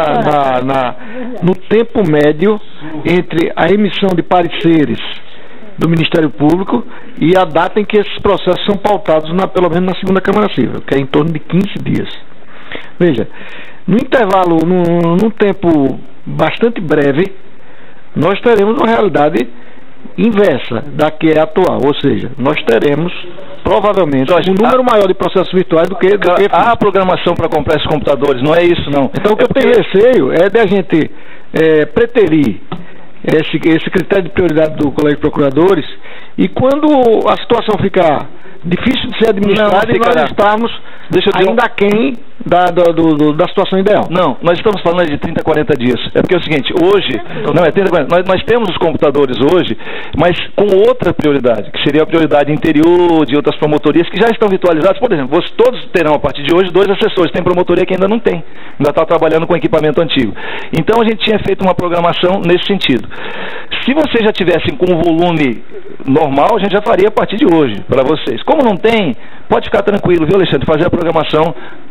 no tempo médio entre a emissão de pareceres do Ministério Público e a data em que esses processos são pautados pelo menos na segunda Câmara Civil, que é em torno de 15 dias. Veja, no intervalo, num tempo bastante breve, nós teremos uma realidade inversa da que é atual, ou seja, nós teremos provavelmente um número maior de processos virtuais do que há a programação para comprar esses computadores, não é isso não. Então o que eu tenho receio é de a gente preterir esse critério de prioridade do Colégio de Procuradores e quando a situação ficar difícil de ser administrada e nós estarmos ainda aquém da situação ideal. Não, nós estamos falando de 30, 40 dias. É porque é o seguinte, hoje, não é 30, 40, nós temos os computadores hoje, mas com outra prioridade, que seria a prioridade interior de outras promotorias que já estão virtualizadas. Por exemplo, todos terão a partir de hoje 2 assessores, tem promotoria que ainda não tem, ainda está trabalhando com equipamento antigo. Então a gente tinha feito uma programação nesse sentido. Se vocês já tivessem com o volume normal, a gente já faria a partir de hoje, para vocês. Como não tem, pode ficar tranquilo, viu, Alexandre? Fazer a programação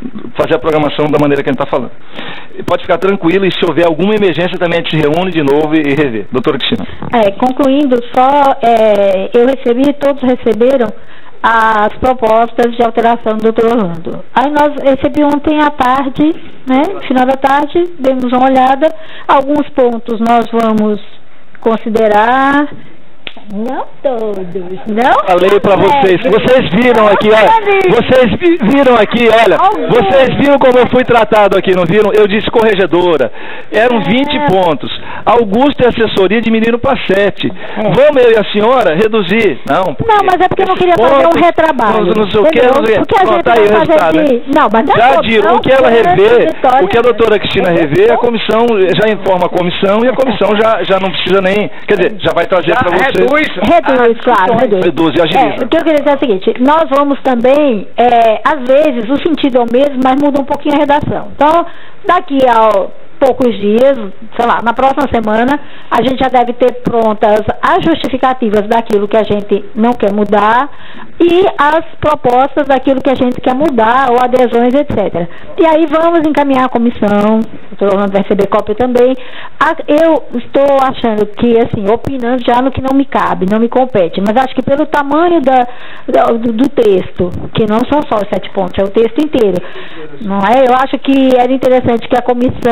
da maneira que a gente está falando. Pode ficar tranquilo e se houver alguma emergência também a gente se reúne de novo e rever. Doutora Cristina. Concluindo, eu recebi, todos receberam as propostas de alteração do doutor Orlando. Aí nós recebi ontem à tarde, né, final da tarde, demos uma olhada, alguns pontos nós vamos considerar. Não todos, não? Falei pra vocês, vocês viram aqui, olha, vocês viram aqui, olha, vocês viram como eu fui tratado aqui, não viram? Eu disse corregedora, eram 20 pontos, Augusto e assessoria diminuíram para 7, vamos eu e a senhora reduzir? Não, mas é porque eu não queria fazer um retrabalho, não sei o que, tá aí o resultado, né? Não, mas já digo, o que ela revê, o que a doutora Cristina revê, a comissão já informa a comissão e a comissão já não precisa nem, quer dizer, já vai trazer para vocês. Reduz, claro, reduz. Reduz e agiliza. O que eu queria dizer é o seguinte, nós vamos também, às vezes, o sentido é o mesmo, mas muda um pouquinho a redação. Então, daqui a poucos dias, sei lá, na próxima semana, a gente já deve ter prontas as justificativas daquilo que a gente não quer mudar e as propostas daquilo que a gente quer mudar, ou adesões, etc. E aí vamos encaminhar a comissão, o doutor Orlando vai receber cópia também. Eu estou achando que, assim, opinando já no que não me cabe, não me compete, mas acho que pelo tamanho do texto, que não são só os 7 pontos, é o texto inteiro, não é? Eu acho que era interessante que a comissão dividisse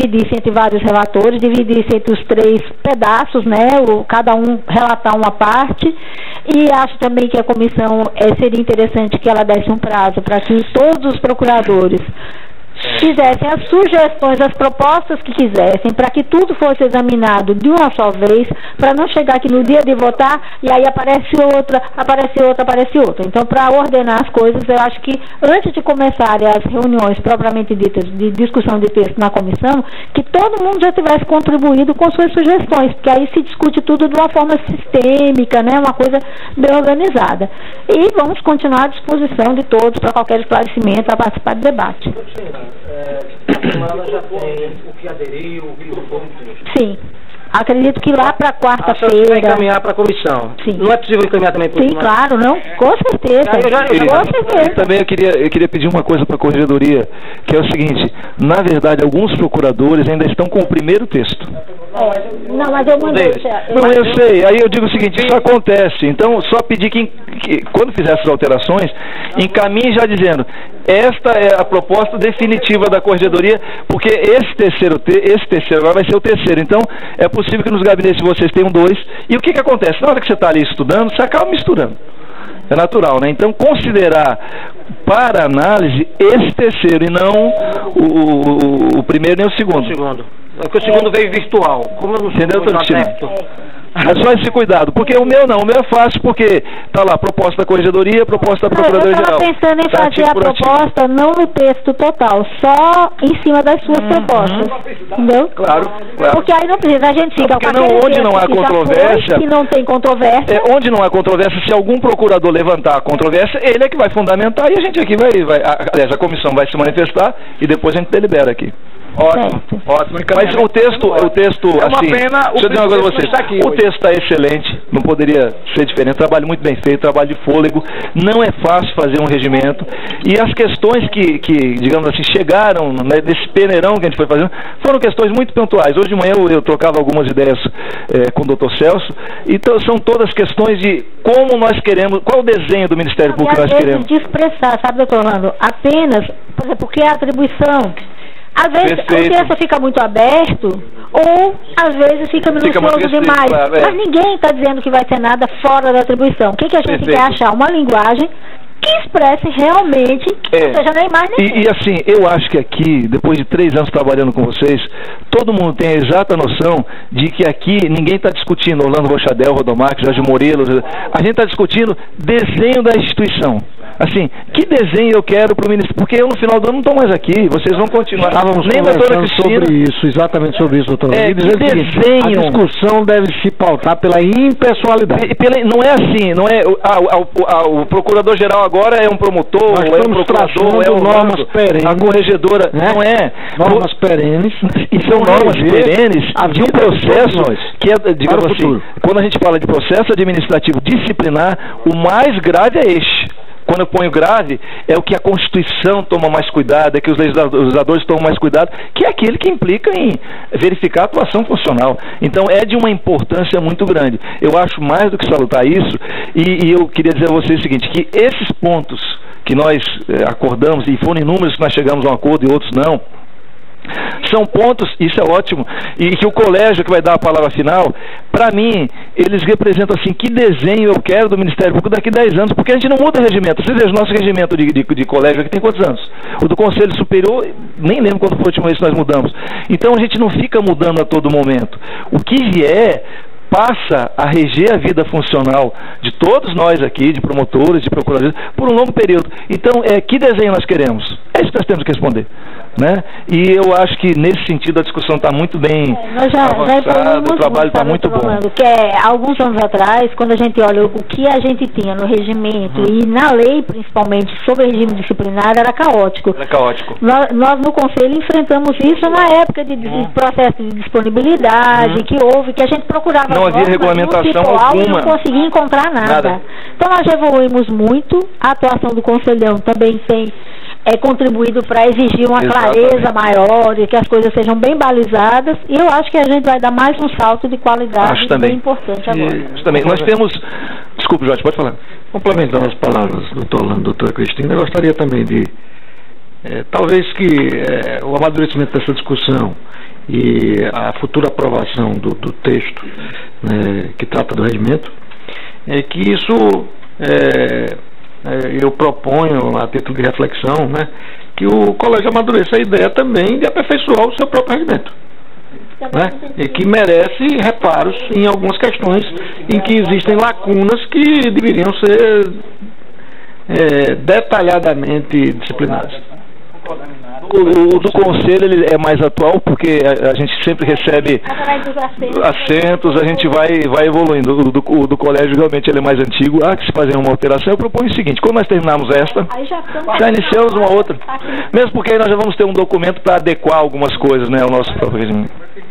dividisse entre vários relatores, dividisse entre os 3 pedaços, né, cada um relatar uma parte, e acho também que a comissão seria interessante que ela desse um prazo para que todos os procuradores fizessem as sugestões, as propostas que quisessem, para que tudo fosse examinado de uma só vez, para não chegar aqui no dia de votar e aí aparece outra. Então, para ordenar as coisas, eu acho que antes de começarem as reuniões propriamente ditas de discussão de texto na comissão, que todo mundo já tivesse contribuído com suas sugestões, porque aí se discute tudo de uma forma sistêmica, né, uma coisa bem organizada. E vamos continuar à disposição de todos para qualquer esclarecimento, a participar do debate. A semana já tem o que aderiu, o que não foi. Sim. Acredito que lá para quarta-feira... vai encaminhar para a comissão. Sim. Não é possível encaminhar também para a comissão? Sim, claro, não. Com certeza. Com certeza. Também eu queria pedir uma coisa para a corregedoria, que é o seguinte: na verdade, alguns procuradores ainda estão com o primeiro texto. Não, mas eu mandei. Não, eu sei. Aí eu digo o seguinte: isso acontece. Então, só pedir que quando fizer essas alterações, encaminhe já dizendo: esta é a proposta definitiva da corregedoria, porque esse terceiro agora vai ser o terceiro. Então, é possível que nos gabinetes vocês tenham 2. E o que acontece? Na hora que você está ali estudando, você acaba misturando. É natural, né? Então, considerar para análise esse terceiro e não o primeiro nem o segundo. Porque o segundo veio virtual. Como eu não entendeu, é só esse cuidado, porque o meu é fácil, porque está lá, proposta da corregedoria, proposta da Procuradoria-Geral. Eu estava pensando em fazer a proposta não no texto total, só em cima das suas propostas, entendeu? Claro. Porque aí não precisa, a gente fica com aquele onde não há controvérsia, que não tem controvérsia. Onde não há controvérsia, se algum procurador levantar a controvérsia, ele é que vai fundamentar e a gente aqui aliás, a comissão vai se manifestar e depois a gente delibera aqui. Ótimo. Mas o texto é uma assim, pena, deixa eu dizer uma coisa pra vocês. O texto está excelente, não poderia ser diferente, trabalho muito bem feito, trabalho de fôlego, não é fácil fazer um regimento, e as questões que digamos assim, chegaram, né, desse peneirão que a gente foi fazendo, foram questões muito pontuais. Hoje de manhã eu trocava algumas ideias com o Dr. Celso, então são todas questões de como nós queremos, qual o desenho do Ministério Público que nós queremos. De expressar, sabe, doutor Orlando, apenas, por exemplo, porque a atribuição... Às vezes o texto fica muito aberto, ou às vezes fica minucioso demais. Claro, mas ninguém está dizendo que vai ser nada fora da atribuição. O que a gente quer achar? Uma linguagem que expresse realmente, que não seja nem mais nem menos. E assim, eu acho que aqui, depois de 3 anos trabalhando com vocês, todo mundo tem a exata noção de que aqui ninguém está discutindo Orlando Rochadel, Rodomarques, Jorge Morelos. A gente está discutindo desenho da instituição. Assim, que desenho eu quero para o ministro? Porque eu no final do ano não estou mais aqui, vocês vão continuar. Estávamos conversando sobre isso, exatamente sobre isso, doutor. Que desenho. A discussão deve se pautar pela impessoalidade. Não é assim, não é o procurador-geral agora é um promotor, é um procurador, é normas perenes, a corregedora, né? Não é normas perenes, e são normas perenes de um processo que é, digamos assim, quando a gente fala de processo administrativo disciplinar, o mais grave é este. Quando eu ponho grave, é o que a Constituição toma mais cuidado, é que os legisladores tomam mais cuidado, que é aquele que implica em verificar a atuação funcional. Então é de uma importância muito grande. Eu acho mais do que salutar isso, e eu queria dizer a vocês o seguinte, que esses pontos que nós acordamos, e foram inúmeros que nós chegamos a um acordo e outros não, são pontos, isso é ótimo, e que o colégio que vai dar a palavra final, para mim, eles representam assim, que desenho eu quero do Ministério Público daqui a 10 anos, porque a gente não muda regimento. Vocês vejam, o nosso regimento de colégio aqui tem quantos anos? O do Conselho Superior, nem lembro quando foi a última vez que nós mudamos. Então a gente não fica mudando a todo momento. O que vier passa a reger a vida funcional de todos nós aqui, de promotores, de procuradores, por um longo período. Então, que desenho nós queremos? É isso que nós temos que responder, né? E eu acho que, nesse sentido, a discussão está muito bem avançada, o trabalho está muito bom. Que alguns anos atrás, quando a gente olha o que a gente tinha no regimento e na lei, principalmente, sobre regime disciplinar, era caótico. Era caótico. Nós no Conselho enfrentamos isso na época de processo de disponibilidade que houve, que a gente procurava... Não havia regulamentação alguma. E não conseguia encontrar nada. Então nós evoluímos muito, a atuação do conselhão também tem contribuído para exigir uma clareza maior e que as coisas sejam bem balizadas, e eu acho que a gente vai dar mais um salto de qualidade bem importante agora. Também. Nós temos... Desculpe, Jorge, pode falar. Complementando as palavras do doutor Orlando, doutora Cristina, eu gostaria também de talvez que o amadurecimento dessa discussão e a futura aprovação do texto, né, que trata do regimento, é que isso eu proponho a título de reflexão, né, que o colégio amadureça a ideia também de aperfeiçoar o seu próprio regimento, né, e que merece reparos em algumas questões em que existem lacunas que deveriam ser detalhadamente disciplinadas. O do conselho ele é mais atual porque a gente sempre recebe assentos, a gente vai evoluindo. O do colégio realmente ele é mais antigo, há que se fazer uma alteração. Eu proponho o seguinte: quando nós terminarmos esta, já iniciamos uma outra, mesmo porque aí nós já vamos ter um documento para adequar algumas coisas, né, ao nosso próprio regime.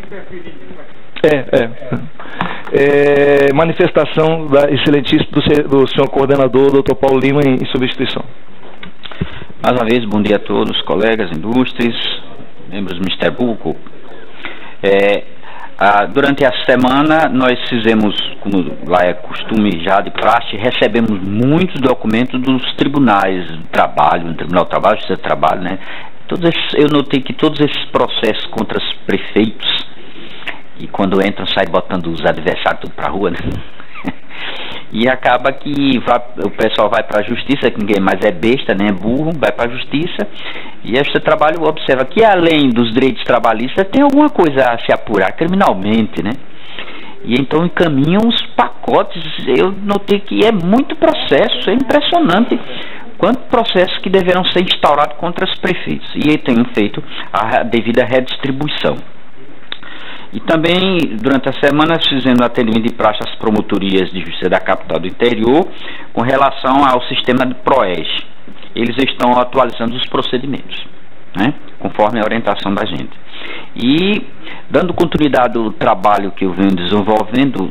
Manifestação da excelentíssima do senhor coordenador, Dr. Paulo Lima, em substituição. Mais uma vez, bom dia a todos, colegas, ilustres, membros do Ministério Público. Durante a semana, nós fizemos, como lá é costume já de praxe, recebemos muitos documentos dos tribunais do trabalho, no Tribunal do Trabalho, Justiça do Trabalho, né? Eu notei que todos esses processos contra os prefeitos, e quando entram, saem botando os adversários tudo pra rua, né? E acaba que o pessoal vai para a justiça, que ninguém mais é besta, nem é burro, vai para a justiça, e este trabalho observa que além dos direitos trabalhistas tem alguma coisa a se apurar criminalmente, né? E então encaminham os pacotes. Eu notei que é muito processo, é impressionante quanto processos que deverão ser instaurados contra os prefeitos, e tenham feito a devida redistribuição. E também, durante a semana, fizemos atendimento de praxe às promotorias de justiça da capital do interior com relação ao sistema de PROEG. Eles estão atualizando os procedimentos, né, conforme a orientação da gente. E, dando continuidade ao trabalho que eu venho desenvolvendo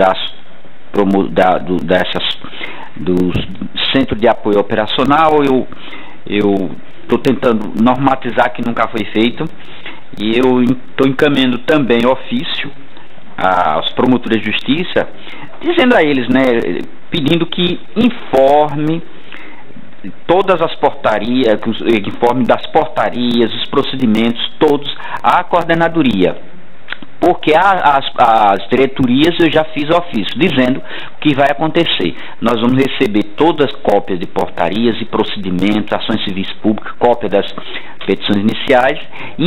do Centro de Apoio Operacional, eu estou tentando normatizar, que nunca foi feito. E eu estou encaminhando também ofício aos promotores de justiça, dizendo a eles, né, pedindo que informe todas as portarias, informe das portarias, os procedimentos, todos à coordenadoria. Porque as diretorias eu já fiz ofício, dizendo o que vai acontecer. Nós vamos receber todas as cópias de portarias e procedimentos, ações civis públicas, cópia das petições iniciais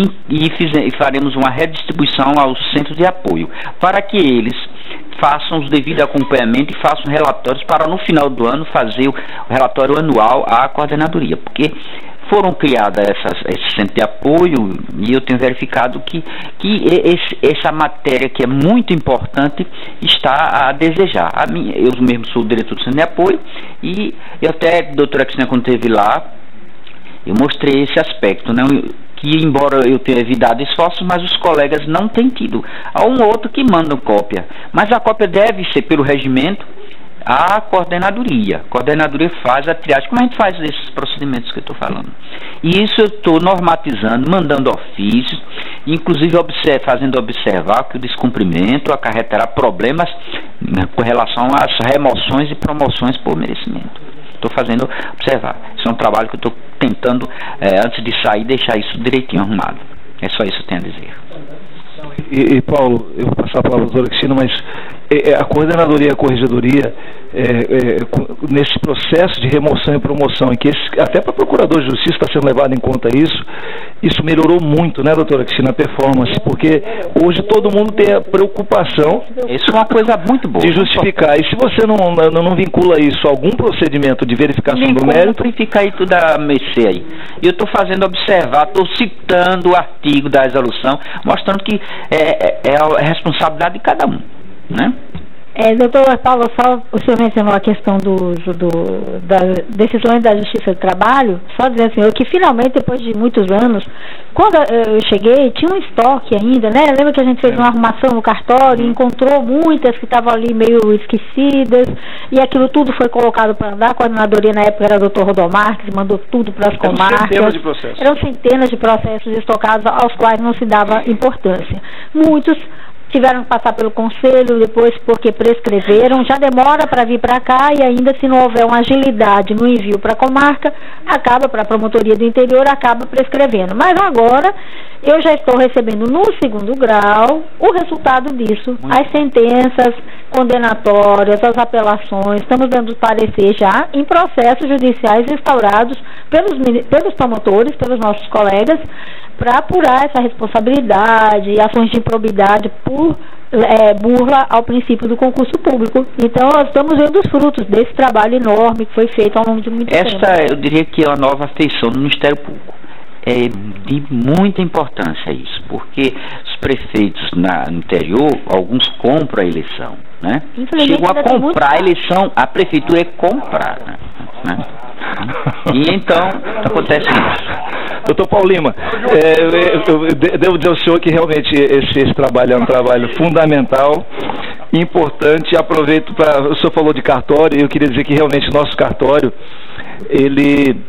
e faremos uma redistribuição aos centros de apoio, para que eles façam os devidos acompanhamento e façam relatórios para no final do ano fazer o relatório anual à coordenadoria, porque foram criadas esse centro de apoio e eu tenho verificado que essa matéria, que é muito importante, está a desejar. Eu mesmo sou o diretor do centro de apoio e eu até, doutora Cristina, quando esteve lá, eu mostrei esse aspecto, né, que embora eu tenha evitado esforços, mas os colegas não têm tido. Há um ou outro que mandam cópia, mas a cópia deve ser pelo regimento a coordenadoria. A coordenadoria faz a triagem, como a gente faz esses procedimentos que eu estou falando. E isso eu estou normatizando, mandando ofícios, inclusive fazendo observar que o descumprimento acarretará problemas com relação às remoções e promoções por merecimento. Estou fazendo observar. Isso é um trabalho que eu estou tentando, antes de sair, deixar isso direitinho arrumado. É só isso que eu tenho a dizer. E Paulo, eu vou passar a palavra à doutora Cristina, mas a coordenadoria e a corregedoria, nesse processo de remoção e promoção, em que até para o procurador de justiça está sendo levado em conta isso melhorou muito, né, doutora Cristina, a performance, porque hoje todo mundo tem a preocupação, isso é uma coisa muito boa, de justificar, e se você não vincula isso a algum procedimento de verificação do mérito, fica aí tudo a mercê aí. Eu estou fazendo observar, estou citando o artigo da resolução, mostrando que é a responsabilidade de cada um, né? Doutor Paulo, só o senhor mencionou a questão das decisões da Justiça do Trabalho, só dizer assim, que finalmente, depois de muitos anos, quando eu cheguei, tinha um estoque ainda, né? Lembra que a gente fez uma arrumação no cartório e encontrou muitas que estavam ali meio esquecidas, e aquilo tudo foi colocado para andar. A coordenadoria na época era o doutor Rodomar, que mandou tudo para as comarcas. Eram centenas de processos estocados aos quais não se dava importância. Muitos tiveram que passar pelo conselho, depois porque prescreveram, já demora para vir para cá e ainda se não houver uma agilidade no envio para a comarca, acaba para a promotoria do interior, acaba prescrevendo. Mas agora eu já estou recebendo no 2º grau o resultado disso, as sentenças condenatórias, as apelações, estamos dando parecer já em processos judiciais instaurados pelos promotores, pelos nossos colegas, para apurar essa responsabilidade, ações de improbidade por burla ao princípio do concurso público. Então, nós estamos vendo os frutos desse trabalho enorme que foi feito ao longo de muito tempo. Esta, eu diria que é uma nova feição do Ministério Público. É de muita importância isso, porque os prefeitos no interior, alguns compram a eleição, né? Chegam a comprar a eleição, a prefeitura é comprada, né? E então, acontece isso. Doutor Paulo Lima, eu devo dizer ao senhor que realmente esse trabalho é um trabalho fundamental, importante. Aproveito para... O senhor falou de cartório, e eu queria dizer que realmente o nosso cartório, ele...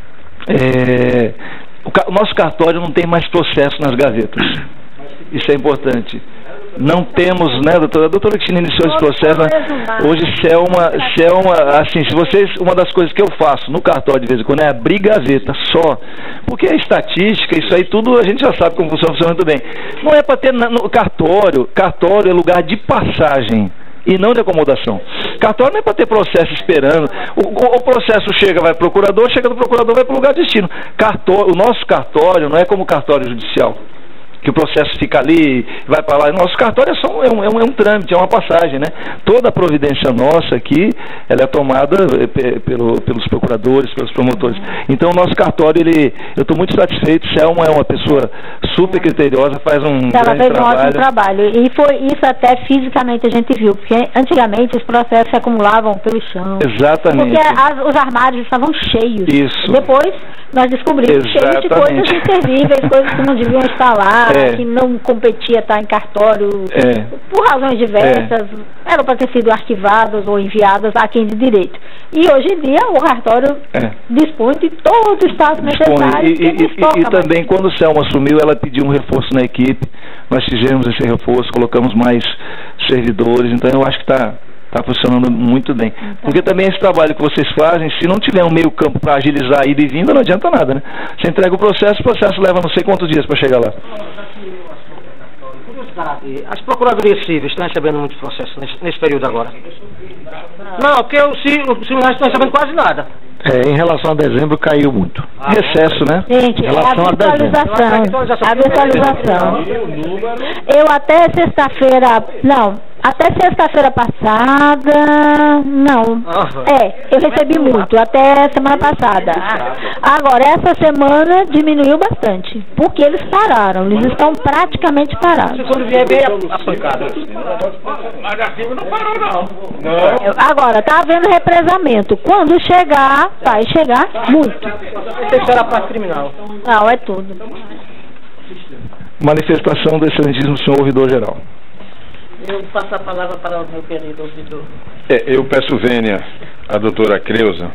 O nosso cartório não tem mais processo nas gavetas. Isso é importante. Não temos, né, doutora? A doutora Cristina iniciou esse processo. Hoje, assim, se vocês, uma das coisas que eu faço no cartório de vez em quando é abrir gaveta só. Porque a estatística, isso aí tudo, a gente já sabe como funciona muito bem. Não é para ter no cartório é lugar de passagem e não de acomodação. Cartório não é para ter processo esperando. O processo chega, vai pro procurador, chega do procurador, vai para o lugar de destino. O nosso cartório não é como o cartório judicial, que o processo fica ali, vai para lá. Nosso cartório é só um trâmite, é uma passagem, né? Toda a providência nossa aqui, ela é tomada pelos procuradores, pelos promotores. Então, o nosso cartório, eu estou muito satisfeito. Selma é uma pessoa super criteriosa, faz um grande trabalho. E foi isso até fisicamente a gente viu, porque antigamente os processos se acumulavam pelo chão. Exatamente. Porque os armários estavam cheios. Isso. Depois, nós descobrimos cheios de coisas inservíveis, coisas que não deviam estar lá, que não competia estar em cartório, por razões diversas, eram para ter sido arquivadas ou enviadas a quem de direito. E hoje em dia o cartório dispõe de todo o espaço necessário. E também, quando o Selma assumiu, ela pediu um reforço na equipe, nós fizemos esse reforço, colocamos mais servidores, então eu acho que está funcionando muito bem. Porque também esse trabalho que vocês fazem, se não tiver um meio campo para agilizar a ida e vinda, não adianta nada, né? Você entrega o processo leva não sei quantos dias para chegar lá. As procuradorias civis estão recebendo muitos processos nesse período agora? Não, porque os civis não estão recebendo quase nada. Em relação a dezembro caiu muito. Recesso, né? Gente, em relação a visualização. Eu até sexta-feira passada, não. Eu recebi muito, até semana passada. Agora, essa semana diminuiu bastante, porque eles pararam, eles estão praticamente parados. Quando vier bem a pancada. Mas a FIB não parou, não. Agora, está havendo represamento. Quando chegar, vai chegar muito. Isso era a parte criminal. Não, é tudo. Manifestação do excelentíssimo senhor ouvidor geral. Eu passo a palavra para o meu querido ouvidor. Eu peço vênia à doutora Creuza,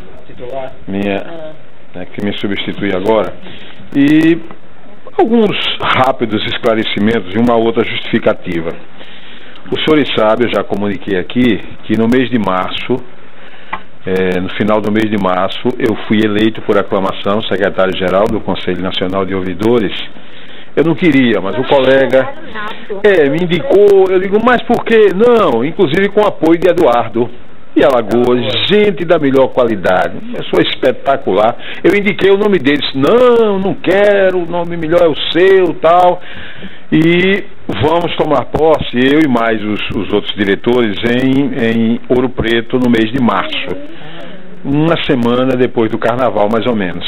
que me substitui agora, e alguns rápidos esclarecimentos e uma outra justificativa. Os senhores sabem, eu já comuniquei aqui, que no mês de março, no final do mês de março, eu fui eleito por aclamação secretário-geral do Conselho Nacional de Ouvidores. Eu não queria, mas o colega me indicou. Eu digo, mas por que não? Inclusive com apoio de Eduardo e Alagoas, gente da melhor qualidade, pessoa espetacular. Eu indiquei o nome deles. Não quero, o nome melhor é o seu, tal. E vamos tomar posse, eu e mais os outros diretores, em Ouro Preto no mês de março, uma semana depois do carnaval, mais ou menos.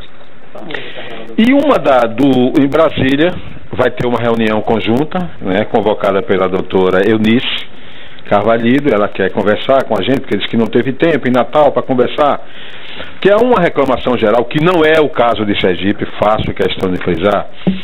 E em Brasília vai ter uma reunião conjunta, convocada pela doutora Eunice Carvalhido. Ela quer conversar com a gente, porque diz que não teve tempo em Natal para conversar, que é uma reclamação geral, que não é o caso de Sergipe, faço questão de frisar.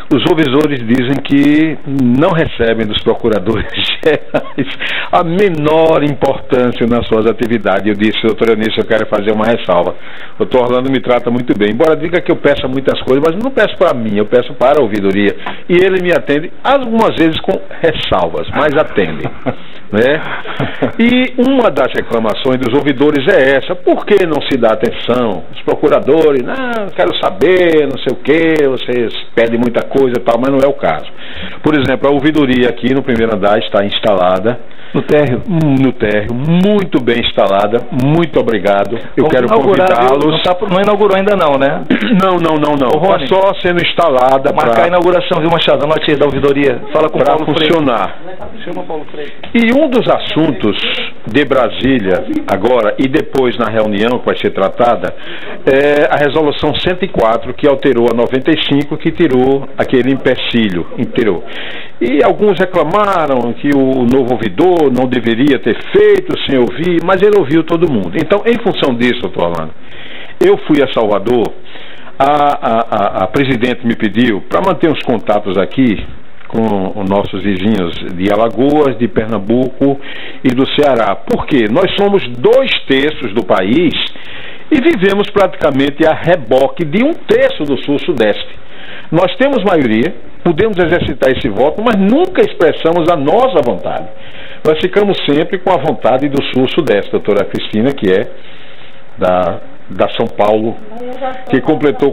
os revisores dizem que não recebem dos procuradores gerais a menor importância nas suas atividades. Eu disse, doutor Eunice, eu quero fazer uma ressalva. O doutor Orlando me trata muito bem, embora diga que eu peço muitas coisas, mas não peço para mim, eu peço para a ouvidoria. E ele me atende, algumas vezes com ressalvas, mas atende. Né? E uma das reclamações dos ouvidores é essa: por que não se dá atenção? Os procuradores, não, quero saber, não sei o que, vocês pedem muita coisa e tal, mas não é o caso. Por exemplo, a ouvidoria aqui no primeiro andar está instalada. No térreo? No térreo, muito bem instalada, muito obrigado. Eu quero convidá-los. Não inaugurou ainda não, né? Não. Está só sendo instalada para marcar a inauguração, viu, Machado? Anote aí da ouvidoria. Fala com o Paulo funcionar. Chama Paulo Freire. E um dos assuntos de Brasília, agora, e depois na reunião que vai ser tratada, é a resolução 104, que alterou a 95, que tirou aquele empecilho, E alguns reclamaram que o novo ouvidor não deveria ter feito sem ouvir, mas ele ouviu todo mundo. Então, em função disso, doutor Orlando, eu fui a Salvador, a presidente me pediu para manter os contatos aqui com os nossos vizinhos de Alagoas, de Pernambuco e do Ceará. Por quê? Nós somos 2/3 do país e vivemos praticamente a reboque de 1/3 do sul-sudeste. Nós temos maioria, podemos exercitar esse voto, mas nunca expressamos a nossa vontade. Nós ficamos sempre com a vontade do sul-sudeste, doutora Cristina, que é da São Paulo, que completou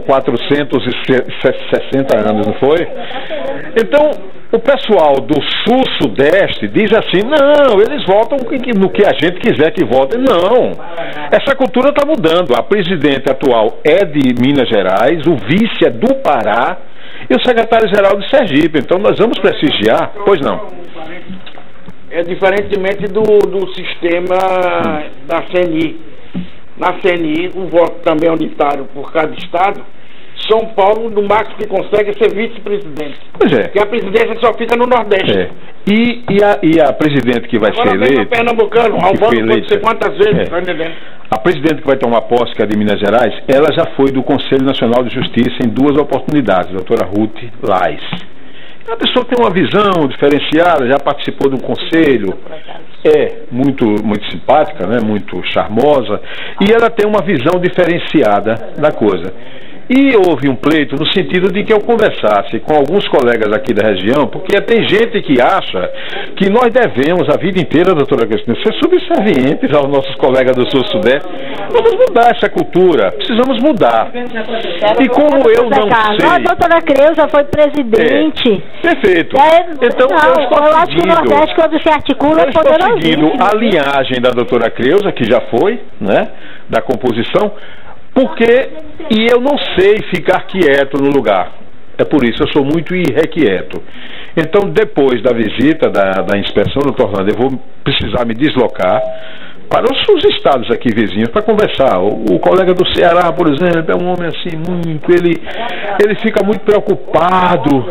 460 anos, não foi? Então, o pessoal do sul-sudeste diz assim, não, eles votam no que a gente quiser que votem. Não, essa cultura está mudando. A presidente atual é de Minas Gerais, o vice é do Pará e o secretário-geral de Sergipe. Então nós vamos prestigiar, pois não? É diferentemente do sistema da CNI. Na CNI, o voto também é unitário por cada estado. São Paulo, no máximo que consegue, é ser vice-presidente. Pois é. Porque a presidência só fica no Nordeste. É. E a presidente que vai agora ser eleita... Pernambucano, Albano pode ser quantas vezes, tá entendendo? A presidente que vai tomar posse, que é de Minas Gerais, ela já foi do Conselho Nacional de Justiça em 2 oportunidades, a doutora Ruth Lais. É uma pessoa que tem uma visão diferenciada, já participou de um conselho, é muito simpática, né, muito charmosa, e ela tem uma visão diferenciada da coisa. E houve um pleito no sentido de que eu conversasse com alguns colegas aqui da região, porque tem gente que acha que nós devemos a vida inteira, doutora Cristina, ser subservientes aos nossos colegas do Sul-Sudeste. Vamos mudar essa cultura, precisamos mudar. E como eu não sei... A doutora Creuza foi presidente. Perfeito. Então eu acho que o Nordeste, quando se articula, eu estou seguindo a linhagem da doutora Creuza, que já foi, né, da composição, porque eu não sei ficar quieto no lugar. É por isso, eu sou muito irrequieto. Então, depois da visita, da inspeção, doutor Orlando, eu vou precisar me deslocar para os estados aqui vizinhos para conversar. O colega do Ceará, por exemplo, é um homem assim muito... Ele fica muito preocupado.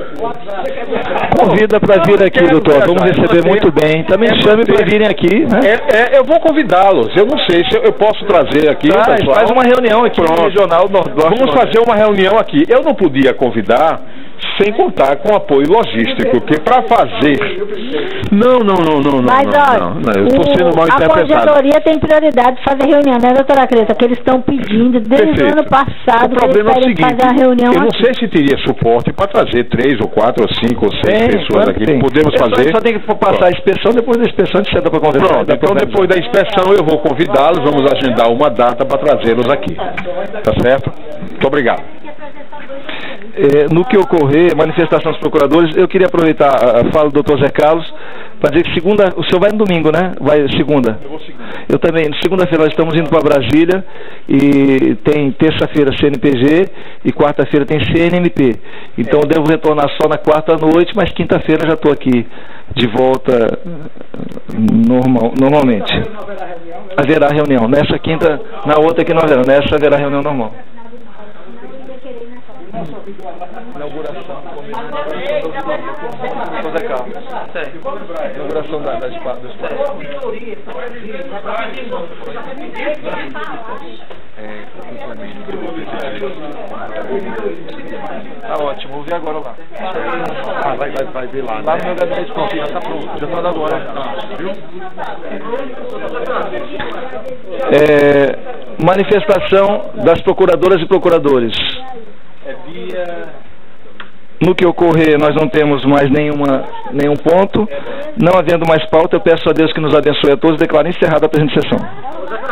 Convida para vir aqui, doutor. Vamos receber muito bem. Também chame para virem aqui, né? Eu vou convidá-los. Eu não sei se eu posso trazer aqui. Faz uma reunião aqui no Regional Norte. Vamos fazer uma reunião aqui. Eu não podia convidar sem contar com apoio logístico, porque para fazer... Não. Mas olha, eu estou sendo mal interpretado. A corregedoria tem prioridade de fazer reunião, né, doutora Creuza? Que eles estão pedindo desde o ano passado. O problema é o seguinte, fazer a reunião eu não sei se teria suporte para trazer 3 ou 4 ou 5 ou 6 pessoas aqui. Podemos fazer. Só tem que passar a inspeção, depois da inspeção de senta para conversar. Pronto, então depois da inspeção eu vou convidá-los, vamos agendar uma data para trazê-los aqui. Tá certo? Muito obrigado. No que ocorrer, manifestação dos procuradores, eu queria aproveitar a fala do doutor Zé Carlos para dizer que segunda, o senhor vai no domingo, né? Vai segunda? Eu vou segunda. Eu também. Segunda-feira nós estamos indo para Brasília e tem terça-feira CNPG e quarta-feira tem CNMP. Então eu devo retornar só na quarta à noite, mas quinta-feira já estou aqui de volta normalmente. Haverá reunião. Nessa quinta, na outra que não haverá. Nessa haverá reunião normal. Inauguração do Zé Carlos. Inauguração do espaço. Tá ótimo, vou ver agora lá. Vai ver lá. Lá no meu gabinete de confiança, tá pronto. Já tá agora. Viu? Manifestação das procuradoras e procuradores. No que ocorrer, nós não temos mais nenhum ponto. Não havendo mais pauta, eu peço a Deus que nos abençoe a todos e declaro encerrada a presente sessão.